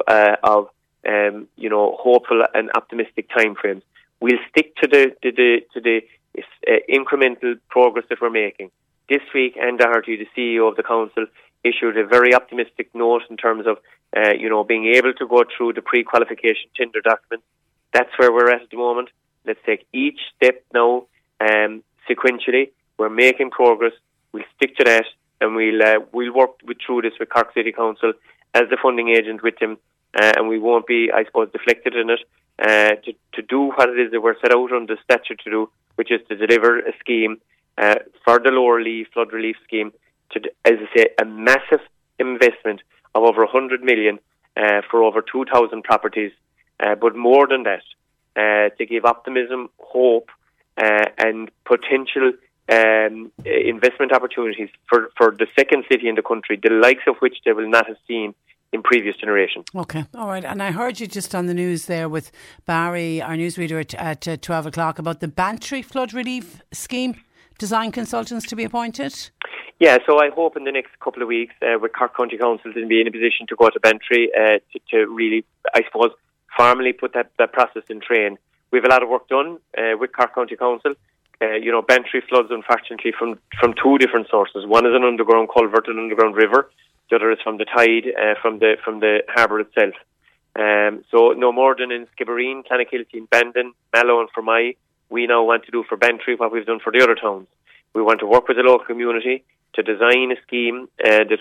hopeful and optimistic timeframes. We'll stick to the incremental progress that we're making. This week, Anne Doherty, the CEO of the council, issued a very optimistic note in terms of being able to go through the pre-qualification tender documents. That's where we're at the moment. Let's take each step now sequentially. We're making progress. We'll stick to that, and we'll work through this with Cork City Council as the funding agent with them. And we won't be, I suppose, deflected in it to do what it is that we're set out on the statute to do, which is to deliver a scheme for the lower Lee flood relief scheme, to, as I say, a massive investment of over 100 million for over 2,000 properties, but more than that, to give optimism, hope, and potential investment opportunities for the second city in the country, the likes of which they will not have seen in previous generations. Okay, all right. And I heard you just on the news there with Barry, our newsreader, at 12 o'clock about the Bantry flood relief scheme, design consultants to be appointed. Yeah, so I hope in the next couple of weeks with Cork County Council to be in a position to go to Bantry to really, I suppose, formally put that process in train. We have a lot of work done with Cork County Council. Bantry floods, unfortunately, from two different sources. One is an underground culvert, an underground river. The other is from the tide, from the harbour itself. So no more than in Skibbereen, Clonakilty, Bandon, Mallow and Fermoy, we now want to do for Bantry what we've done for the other towns. We want to work with the local community to design a scheme that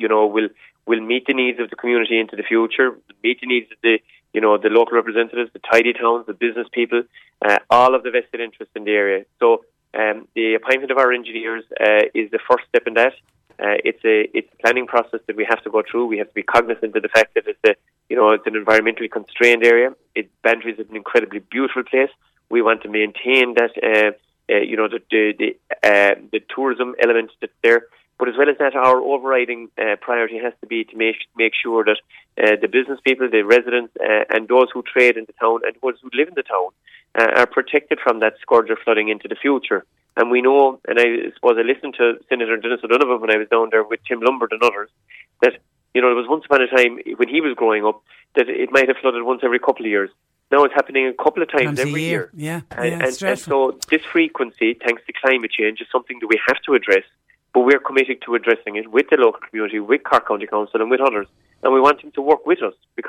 will meet the needs of the community into the future, meet the needs of the local representatives, the tidy towns, the business people, all of the vested interest in the area. So the appointment of our engineers is the first step in that. It's a planning process that we have to go through. We have to be cognizant of the fact that it's an environmentally constrained area. Bantry is an incredibly beautiful place. We want to maintain that the tourism element that's there. But as well as that, our overriding priority has to be to make sure that the business people, the residents, and those who trade in the town and those who live in the town are protected from that scourge of flooding into the future. And we know, and I suppose I listened to Senator Dennis O'Donovan when I was down there with Tim Lombard and others, that there was once upon a time when he was growing up that it might have flooded once every couple of years. Now it's happening a couple of times every year. Yeah, and so this frequency, thanks to climate change, is something that we have to address. But we're committed to addressing it with the local community, with Cork County Council and with others. And we want them to work with us because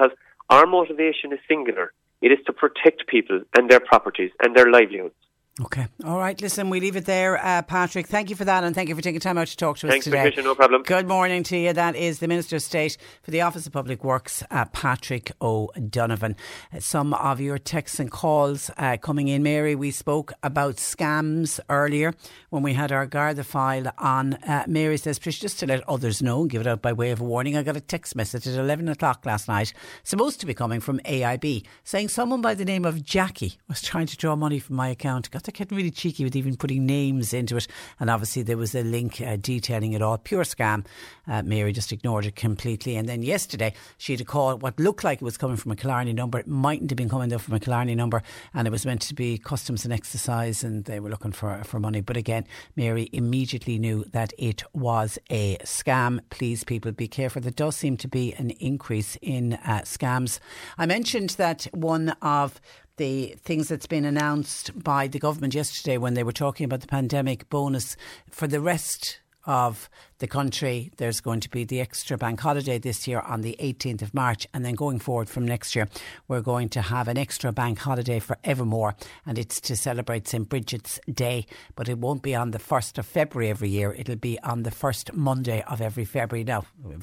Our motivation is singular. It is to protect people and their properties and their livelihoods. Okay. All right. Listen, we leave it there. Patrick, thank you for that, and thank you for taking time out to talk to us today. Thanks, Patricia, no problem. Good morning to you. That is the Minister of State for the Office of Public Works, Patrick O'Donovan. Some of your texts and calls coming in. Mary, we spoke about scams earlier when we had our Garda file on. Mary says, Patricia, just to let others know and give it out by way of a warning, I got a text message at 11 o'clock last night, supposed to be coming from AIB, saying someone by the name of Jackie was trying to draw money from my account. They're getting really cheeky with even putting names into it, and obviously there was a link detailing it all. Pure scam. Mary just ignored it completely. And then yesterday she had a call, what looked like it was coming from a Killarney number. It mightn't have been coming though from a Killarney number, and it was meant to be Customs and Excise, and they were looking for money. But again, Mary immediately knew that it was a scam. Please, people, be careful. There does seem to be an increase in scams. I mentioned that one of the things that's been announced by the government yesterday when they were talking about the pandemic bonus for the rest of the country, there's going to be the extra bank holiday this year on the 18th of March, and then going forward from next year we're going to have an extra bank holiday for evermore, and it's to celebrate St Bridget's Day, but it won't be on the 1st of February every year. It'll be on the first Monday of every February. Now,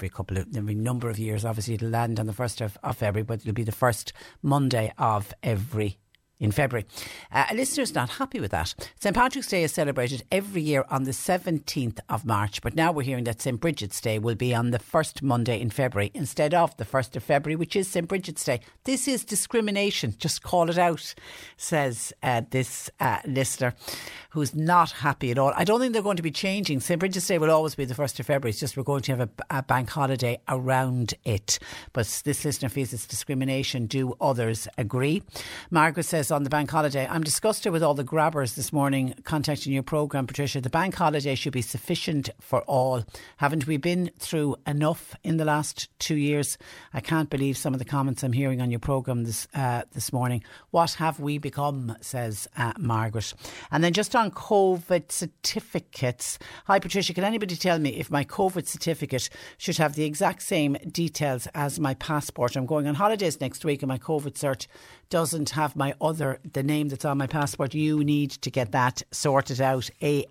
every number of years obviously it'll land on the 1st of February, but it'll be the first Monday of every in February. A listener's not happy with that. St Patrick's Day is celebrated every year on the 17th of March, but now we're hearing that St Bridget's Day will be on the first Monday in February instead of the 1st of February, which is St Bridget's Day. This is discrimination. Just call it out, says this listener, who's not happy at all. I don't think they're going to be changing. St Bridget's Day will always be the 1st of February. It's just we're going to have a bank holiday around it. But this listener feels it's discrimination. Do others agree? Margaret says on the bank holiday, I'm disgusted with all the grabbers this morning contacting your programme, Patricia. The bank holiday should be sufficient for all. Haven't we been through enough in the last 2 years? I can't believe some of the comments I'm hearing on your programme this morning. What have we become, says Margaret. And then just on COVID certificates. Hi Patricia, can anybody tell me if my COVID certificate should have the exact same details as my passport? I'm going on holidays next week and my COVID cert doesn't have the name that's on my passport. You need to get that sorted out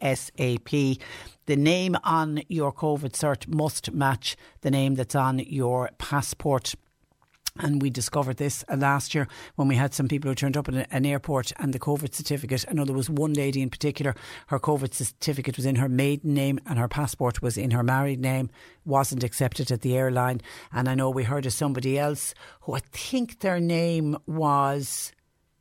ASAP. The name on your COVID cert must match the name that's on your passport. And we discovered this last year when we had some people who turned up at an airport and the COVID certificate. I know there was one lady in particular, her COVID certificate was in her maiden name and her passport was in her married name, wasn't accepted at the airline. And I know we heard of somebody else who I think their name was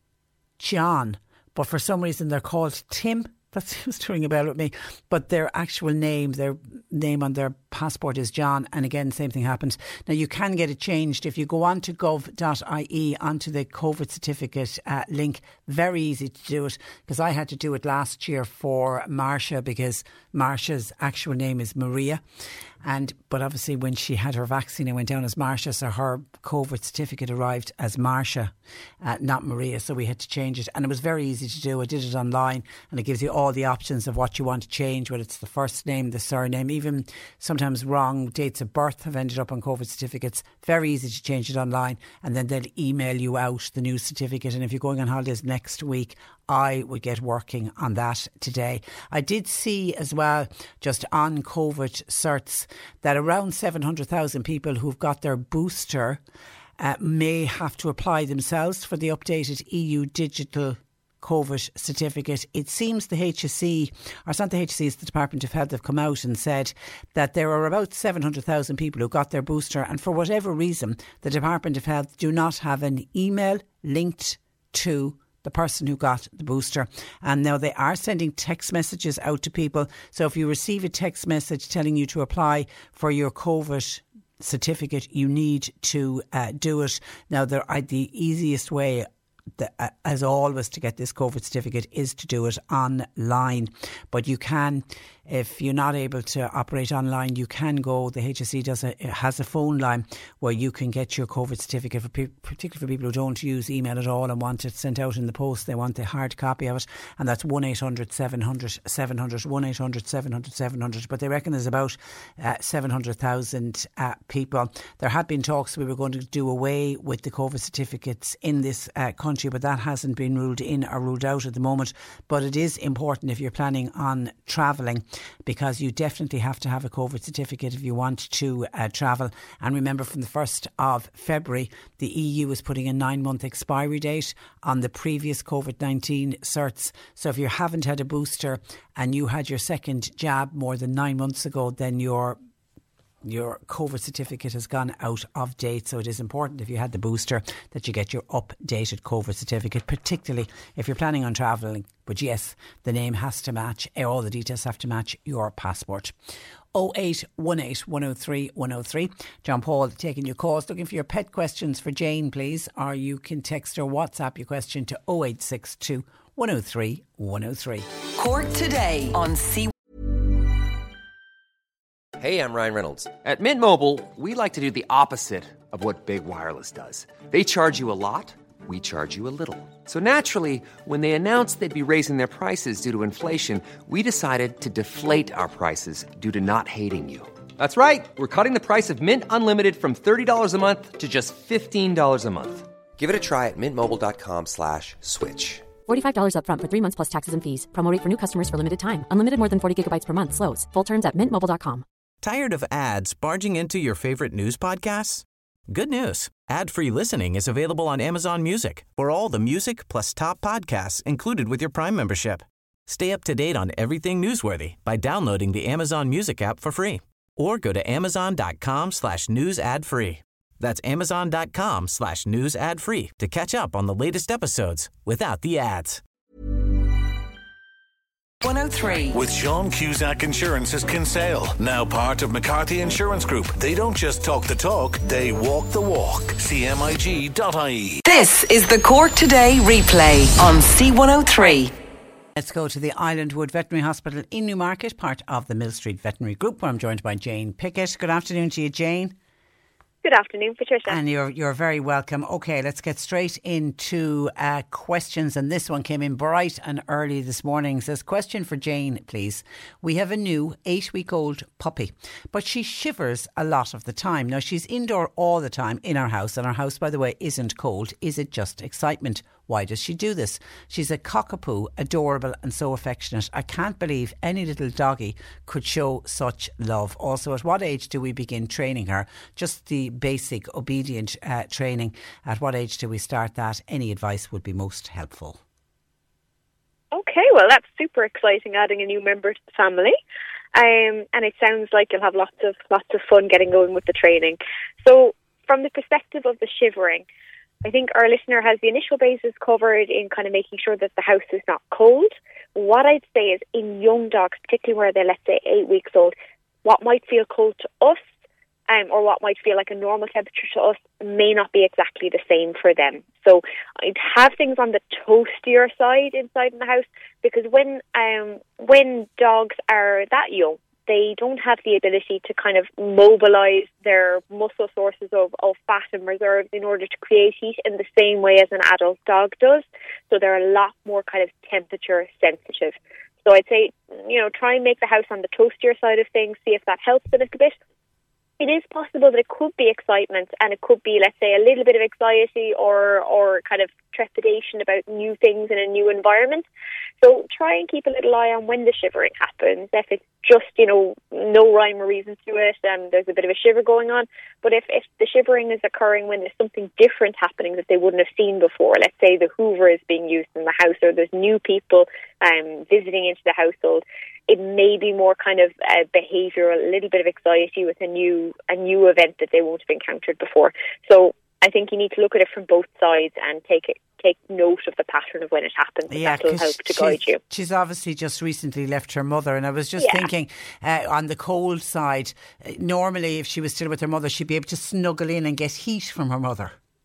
John, but for some reason they're called Tim. That seems to ring a bell with me. But their actual name, their name on their passport is John. And again, same thing happened. Now, you can get it changed. If you go on to gov.ie, onto the COVID certificate link, very easy to do it. Because I had to do it last year for Marsha, because Marsha's actual name is Maria. But obviously when she had her vaccine, it went down as Marsha, so her COVID certificate arrived as Marsha, not Maria, so we had to change it. And it was very easy to do. I did it online and it gives you all the options of what you want to change, whether it's the first name, the surname, even sometimes wrong dates of birth have ended up on COVID certificates. Very easy to change it online, and then they'll email you out the new certificate. And if you're going on holidays next week, I would get working on that today. I did see as well, just on COVID certs, that around 700,000 people who've got their booster may have to apply themselves for the updated EU digital COVID certificate. It seems the HSE, or it's not the HSE, it's the Department of Health, have come out and said that there are about 700,000 people who got their booster, and for whatever reason the Department of Health do not have an email linked to the person who got the booster. And now they are sending text messages out to people. So if you receive a text message telling you to apply for your COVID certificate, you need to do it. Now, the easiest way, as always, to get this COVID certificate is to do it online. But you can if you're not able to operate online, you can go. The HSE has a phone line where you can get your COVID certificate, particularly for people who don't use email at all and want it sent out in the post. They want the hard copy of it, and that's 1-800-700-700, 1-800-700-700. But they reckon there's about 700,000 people. There had been talks we were going to do away with the COVID certificates in this country, but that hasn't been ruled in or ruled out at the moment. But it is important if you're planning on travelling, because you definitely have to have a COVID certificate if you want to travel. And remember, from the 1st of February, the EU is putting a 9-month expiry date on the previous COVID-19 certs. So if you haven't had a booster and you had your second jab more than 9 months ago, then your COVID certificate has gone out of date. So it is important, if you had the booster, that you get your updated COVID certificate, particularly if you're planning on travelling. But yes, the name has to match, all the details have to match your passport. 0818 103 103. John Paul taking your calls, looking for your pet questions for Jane, please. Or you can text or WhatsApp your question to 0862 103 103. Cork Today on C. Hey, I'm Ryan Reynolds. At Mint Mobile, we like to do the opposite of what Big Wireless does. They charge you a lot, we charge you a little. So naturally, when they announced they'd be raising their prices due to inflation, we decided to deflate our prices due to not hating you. That's right. We're cutting the price of Mint Unlimited from $30 a month to just $15 a month. Give it a try at mintmobile.com/switch. $45 up front for 3 months plus taxes and fees. Promo rate for new customers for limited time. Unlimited more than 40 gigabytes per month. Slows full terms at mintmobile.com. Tired of ads barging into your favorite news podcasts? Good news. Ad-free listening is available on Amazon Music for all the music plus top podcasts included with your Prime membership. Stay up to date on everything newsworthy by downloading the Amazon Music app for free, or go to amazon.com/news ad free. That's amazon.com/news ad free to catch up on the latest episodes without the ads. 103. With Sean Cusack Insurance's Kinsale, now part of McCarthy Insurance Group. They don't just talk the talk, they walk the walk. CMIG.ie. This is the Cork Today replay on C103. Let's go to the Islandwood Veterinary Hospital in Newmarket, part of the Mill Street Veterinary Group, where I'm joined by Jane Pickett. Good afternoon to you, Jane. Good afternoon, Patricia. And you're very welcome. OK, let's get straight into questions. And this one came in bright and early this morning. It says, question for Jane, please. We have a new 8-week-old puppy, but she shivers a lot of the time. Now, she's indoor all the time in our house. And our house, by the way, isn't cold. Is it just excitement? Why does she do this? She's a cockapoo, adorable and so affectionate. I can't believe any little doggy could show such love. Also, at what age do we begin training her? Just the basic obedient training. At what age do we start that? Any advice would be most helpful. Okay, well, that's super exciting, adding a new member to the family. And it sounds like you'll have lots of fun getting going with the training. So from the perspective of the shivering, I think our listener has the initial basis covered in kind of making sure that the house is not cold. What I'd say is in young dogs, particularly where they're, let's say, 8 weeks old, what might feel cold to us or what might feel like a normal temperature to us may not be exactly the same for them. So I'd have things on the toastier side inside in the house, because when dogs are that young, they don't have the ability to kind of mobilise their muscle sources of fat and reserves in order to create heat in the same way as an adult dog does. So they're a lot more kind of temperature sensitive. So I'd say, try and make the house on the toastier side of things, see if that helps a little bit. It is possible that it could be excitement, and it could be, let's say, a little bit of anxiety or kind of trepidation about new things in a new environment. So try and keep a little eye on when the shivering happens. If it's just, no rhyme or reason to it and there's a bit of a shiver going on. But if the shivering is occurring when there's something different happening that they wouldn't have seen before, let's say the Hoover is being used in the house or there's new people visiting into the household, it may be more kind of behavioural, a little bit of anxiety with a new event that they won't have encountered before. So I think you need to look at it from both sides and take note of the pattern of when it happens. Yeah, that will help to guide you. She's obviously just recently left her mother, and I was just thinking on the cold side, normally if she was still with her mother, she'd be able to snuggle in and get heat from her mother.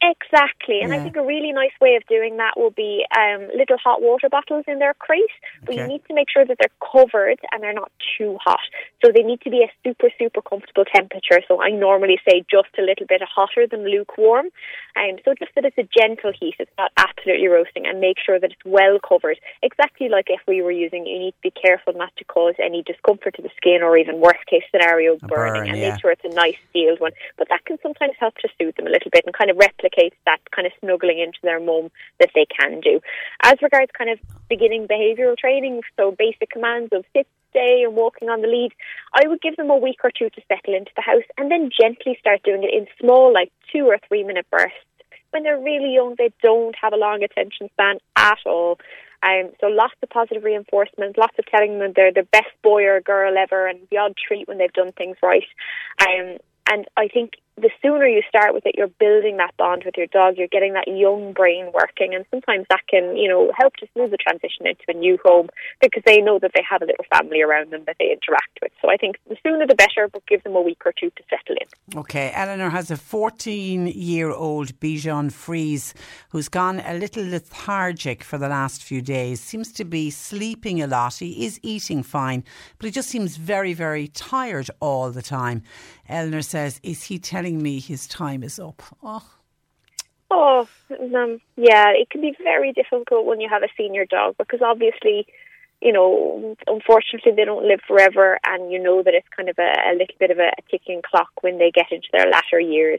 Exactly, and I think a really nice way of doing that will be little hot water bottles in their crate, but you need to make sure that they're covered and they're not too hot. So they need to be a super, super comfortable temperature. So I normally say just a little bit hotter than lukewarm. So just that it's a gentle heat, it's not absolutely roasting, and make sure that it's well covered. Exactly like if we were using, you need to be careful not to cause any discomfort to the skin or even worst case scenario, burning, and make sure it's a nice sealed one. But that can sometimes help to soothe them a little bit and kind of replicate that kind of snuggling into their mum that they can do. As regards kind of beginning behavioural training, so basic commands of sit, stay and walking on the lead, I would give them a week or two to settle into the house and then gently start doing it in small, like 2 or 3 minute bursts. When they're really young, they don't have a long attention span at all. So lots of positive reinforcement, lots of telling them they're the best boy or girl ever, and the odd treat when they've done things right. And I think the sooner you start with it, you're building that bond with your dog, you're getting that young brain working, and sometimes that can, help to smooth the transition into a new home because they know that they have a little family around them that they interact with. So I think the sooner the better, but give them a week or two to settle in. Okay, Eleanor has a 14-year-old Bichon Frise who's gone a little lethargic for the last few days, seems to be sleeping a lot. He is eating fine, but he just seems very, very tired all the time. Eleanor says, is he telling me his time is up? Yeah, it can be very difficult when you have a senior dog because obviously, unfortunately they don't live forever, and you know that it's kind of a little bit of a ticking clock when they get into their latter years.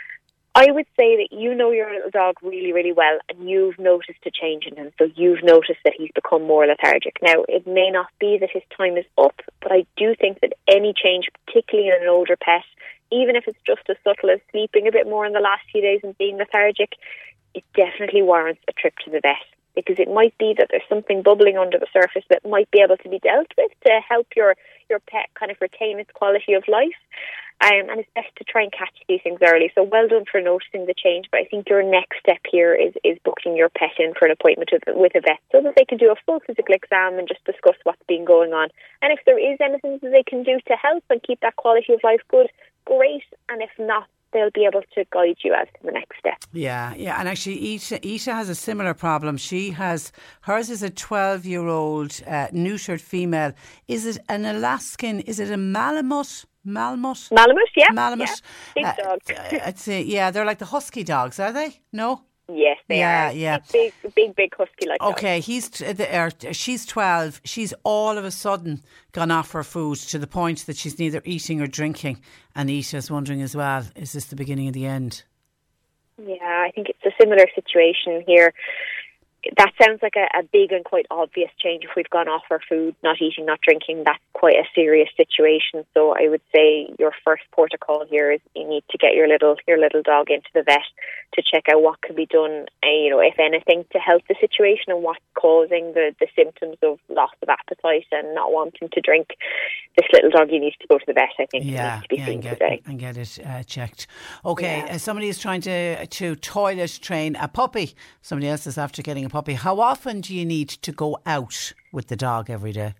I would say that you know your little dog really, really well, and you've noticed a change in him. So you've noticed that he's become more lethargic. Now, it may not be that his time is up, but I do think that any change, particularly in an older pet, even if it's just as subtle as sleeping a bit more in the last few days and being lethargic, it definitely warrants a trip to the vet. Because it might be that there's something bubbling under the surface that might be able to be dealt with to help your pet kind of retain its quality of life. And it's best to try and catch these things early. So well done for noticing the change. But I think your next step here is booking your pet in for an appointment with a vet so that they can do a full physical exam and just discuss what's been going on. And if there is anything that they can do to help and keep that quality of life good, great. And if not, they'll be able to guide you as to the next step. Yeah. And actually, Isha has a similar problem. Hers is a 12-year-old neutered female. Is it an Alaskan? Is it a Malamute? Malamute, big dog. I'd say, they're like the husky dogs, are they? No? Yes, they are. Yeah. Big husky-like dog. Okay, she's 12. She's all of a sudden gone off her food to the point that she's neither eating or drinking. And Isha's wondering as well, is this the beginning of the end? Yeah, I think it's a similar situation here. That sounds like a big and quite obvious change. If we've gone off our food, not eating, not drinking, that's quite a serious situation. So I would say your first port of call here is you need to get your little dog into the vet to check out what can be done, if anything, to help the situation and what's causing the symptoms of loss of appetite and not wanting to drink. This little doggy needs to go to the vet, I think. Yeah, needs to be seen today. And get it checked. Okay, somebody is trying to toilet train a puppy. Somebody else is after getting a puppy. How often do you need to go out with the dog every day?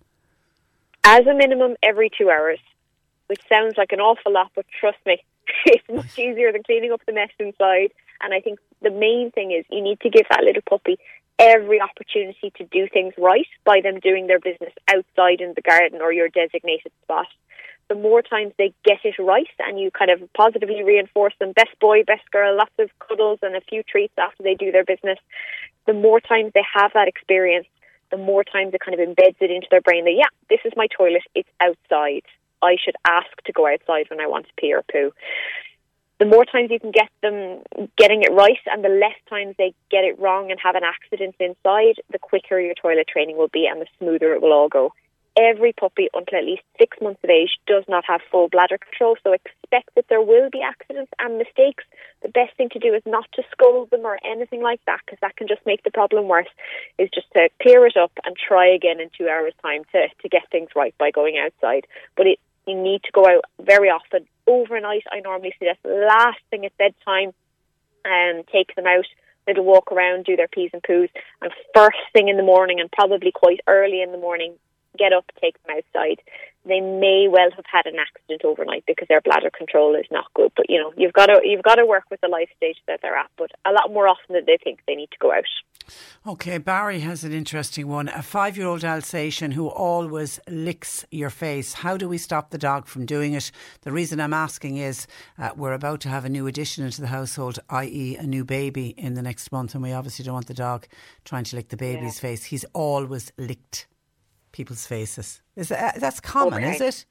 As a minimum, every 2 hours, which sounds like an awful lot, but trust me, it's much easier than cleaning up the mess inside. And I think the main thing is you need to give that little puppy every opportunity to do things right by them doing their business outside in the garden or your designated spot. The more times they get it right and you kind of positively reinforce them, best boy, best girl, lots of cuddles and a few treats after they do their business, the more times they have that experience, the more times it kind of embeds it into their brain that, this is my toilet, it's outside. I should ask to go outside when I want to pee or poo. The more times you can get them getting it right and the less times they get it wrong and have an accident inside, the quicker your toilet training will be and the smoother it will all go. Every puppy until at least 6 months of age does not have full bladder control, so expect that there will be accidents and mistakes. The best thing to do is not to scold them or anything like that, because that can just make the problem worse, is just to clear it up and try again in 2 hours' time to get things right by going outside. But you need to go out very often. Overnight, I normally see that last thing at bedtime, and take them out, little walk around, do their pees and poos, and first thing in the morning, and probably quite early in the morning, get up, take them outside. they may well have had an accident overnight because their bladder control is not good. But you've got to work with the life stage that they're at. But a lot more often than they think, they need to go out. Okay, Barry has an interesting one. A 5-year-old Alsatian who always licks your face. How do we stop the dog from doing it? The reason I'm asking is we're about to have a new addition into the household, i.e. a new baby in the next month, and we obviously don't want the dog trying to lick the baby's face. He's always licked people's faces. That's common, is it?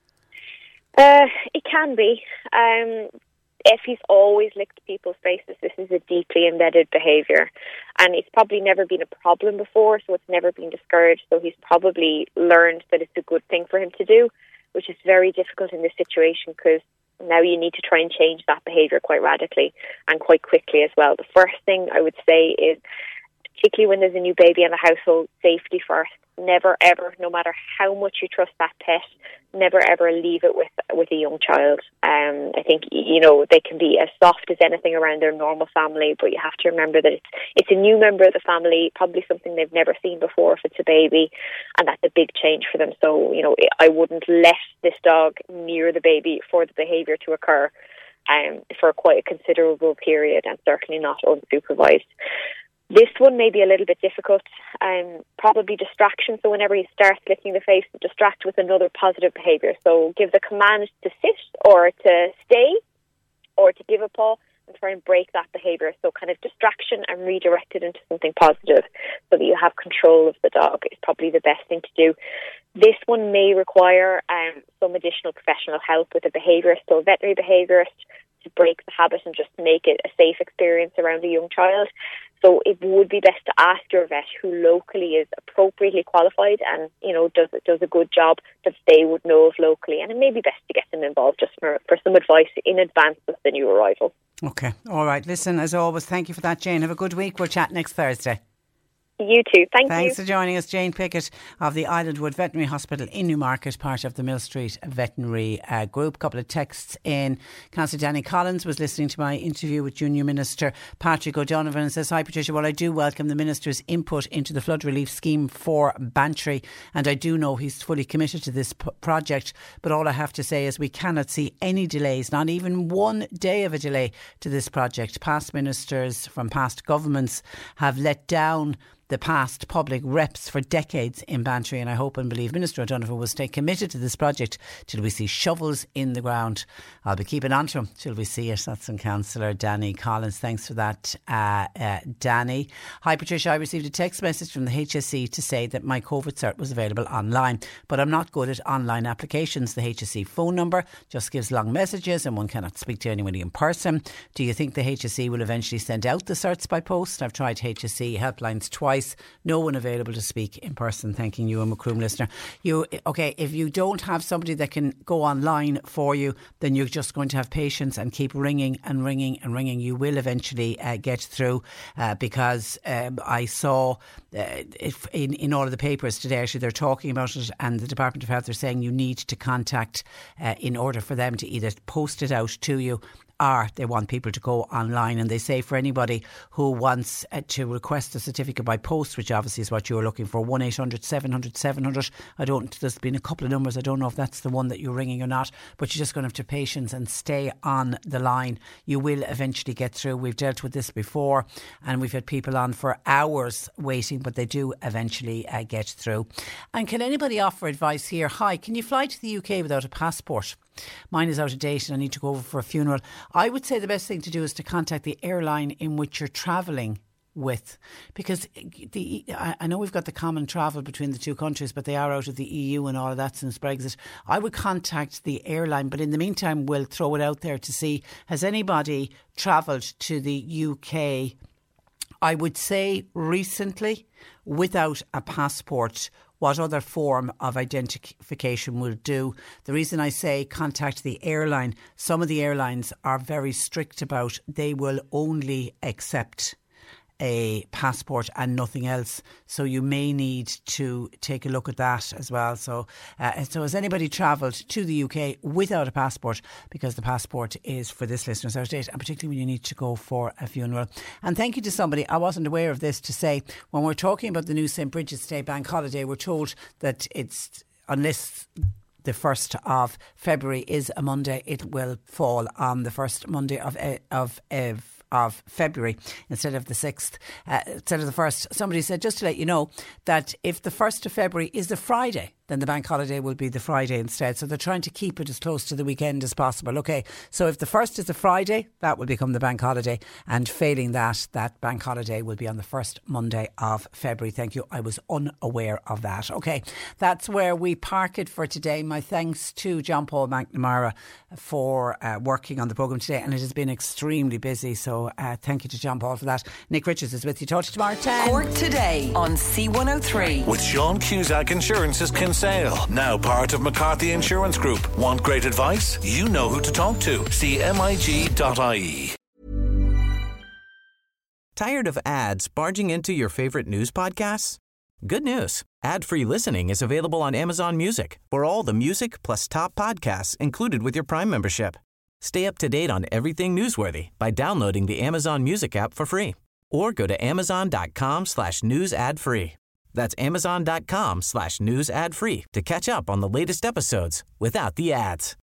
It can be. If he's always licked people's faces, this is a deeply embedded behaviour, and it's probably never been a problem before, so it's never been discouraged. So he's probably learned that it's a good thing for him to do, which is very difficult in this situation because now you need to try and change that behaviour quite radically and quite quickly as well. The first thing I would say is, particularly when there's a new baby in the household, safety first. Never ever, no matter how much you trust that pet, never ever leave it with a young child. I think they can be as soft as anything around their normal family, but you have to remember that it's a new member of the family, probably something they've never seen before if it's a baby, and that's a big change for them. So I wouldn't let this dog near the baby for the behaviour to occur for quite a considerable period, and certainly not unsupervised. This one may be a little bit difficult, probably distraction. So whenever he starts licking the face, distract with another positive behaviour. So give the command to sit or to stay or to give a paw and try and break that behaviour. So kind of distraction and redirect it into something positive so that you have control of the dog is probably the best thing to do. This one may require some additional professional help with a behaviourist or a veterinary behaviourist to break the habit and just make it a safe experience around a young child. So it would be best to ask your vet who locally is appropriately qualified and, does a good job that they would know of locally. And it may be best to get them involved just for some advice in advance of the new arrival. Okay. All right. Listen, as always, thank you for that, Jane. Have a good week. We'll chat next Thursday. You too. Thanks for joining us. Jane Pickett of the Islandwood Veterinary Hospital in Newmarket, part of the Mill Street Veterinary Group. Couple of texts in. Councillor Danny Collins was listening to my interview with Junior Minister Patrick O'Donovan and says, "Hi Patricia, well I do welcome the Minister's input into the flood relief scheme for Bantry, and I do know he's fully committed to this project, but all I have to say is we cannot see any delays, not even 1 day of a delay to this project. Past ministers from past governments have let down the past public reps for decades in Bantry, and I hope and believe Minister O'Donovan will stay committed to this project till we see shovels in the ground. I'll be keeping on to him till we see it." That's from Councillor Danny Collins. Thanks for that, Danny. "Hi Patricia, I received a text message from the HSE to say that my COVID cert was available online, but I'm not good at online applications. The HSE phone number just gives long messages and one cannot speak to anybody in person. Do you think the HSE will eventually send out the certs by post? I've tried HSE helplines twice. No one available to speak in person." Thanking you, a Macroom listener. If you don't have somebody that can go online for you, then you're just going to have patience and keep ringing and ringing and ringing. You will eventually get through because I saw in all of the papers today, actually they're talking about it, and the Department of Health are saying you need to contact in order for them to either post it out to you or they want people to go online. And they say for anybody who wants to request a certificate by post, which obviously is what you're looking for, 1800 700 700. There's been a couple of numbers. I don't know if that's the one that you're ringing or not, but you're just going to have to patience and stay on the line. You will eventually get through. We've dealt with this before and we've had people on for hours waiting, but they do eventually get through. And can anybody offer advice here? Hi, can you fly to the UK without a passport? Mine is out of date and I need to go over for a funeral. I would say the best thing to do is to contact the airline in which you're travelling with, because I know we've got the common travel between the two countries, but they are out of the EU and all of that since Brexit. I would contact the airline, but in the meantime we'll throw it out there to see, has anybody travelled to the UK, I would say recently, without a passport? What other form of identification will do? The reason I say contact the airline, some of the airlines are very strict about they will only accept a passport and nothing else. So you may need to take a look at that as well. So has anybody travelled to the UK without a passport? Because the passport is, for this listener's out of date, and particularly when you need to go for a funeral. And thank you to somebody, I wasn't aware of this, to say when we're talking about the new St. Bridget's Day bank holiday, we're told that it's, unless the 1st of February is a Monday, it will fall on the first Monday of February instead of the 6th, instead of the 1st. Somebody said, just to let you know, that if the 1st of February is the Friday, then the bank holiday will be the Friday instead. So they're trying to keep it as close to the weekend as possible. Okay, so if the 1st is a Friday, that will become the bank holiday. And failing that, that bank holiday will be on the 1st Monday of February. Thank you. I was unaware of that. Okay, that's where we park it for today. My thanks to John Paul McNamara for working on the programme today. And it has been extremely busy. So thank you to John Paul for that. Nick Richards is with you. Talk to you tomorrow at 10. Cork Today on C103. With Sean Cusack Insurance's Kinsale, now part of McCarthy Insurance Group. Want great advice? You know who to talk to. See MIG.ie. Tired of ads barging into your favorite news podcasts? Good news. Ad-free listening is available on Amazon Music for all the music plus top podcasts included with your Prime membership. Stay up to date on everything newsworthy by downloading the Amazon Music app for free or go to amazon.com/news ad free. That's amazon.com/news ad free to catch up on the latest episodes without the ads.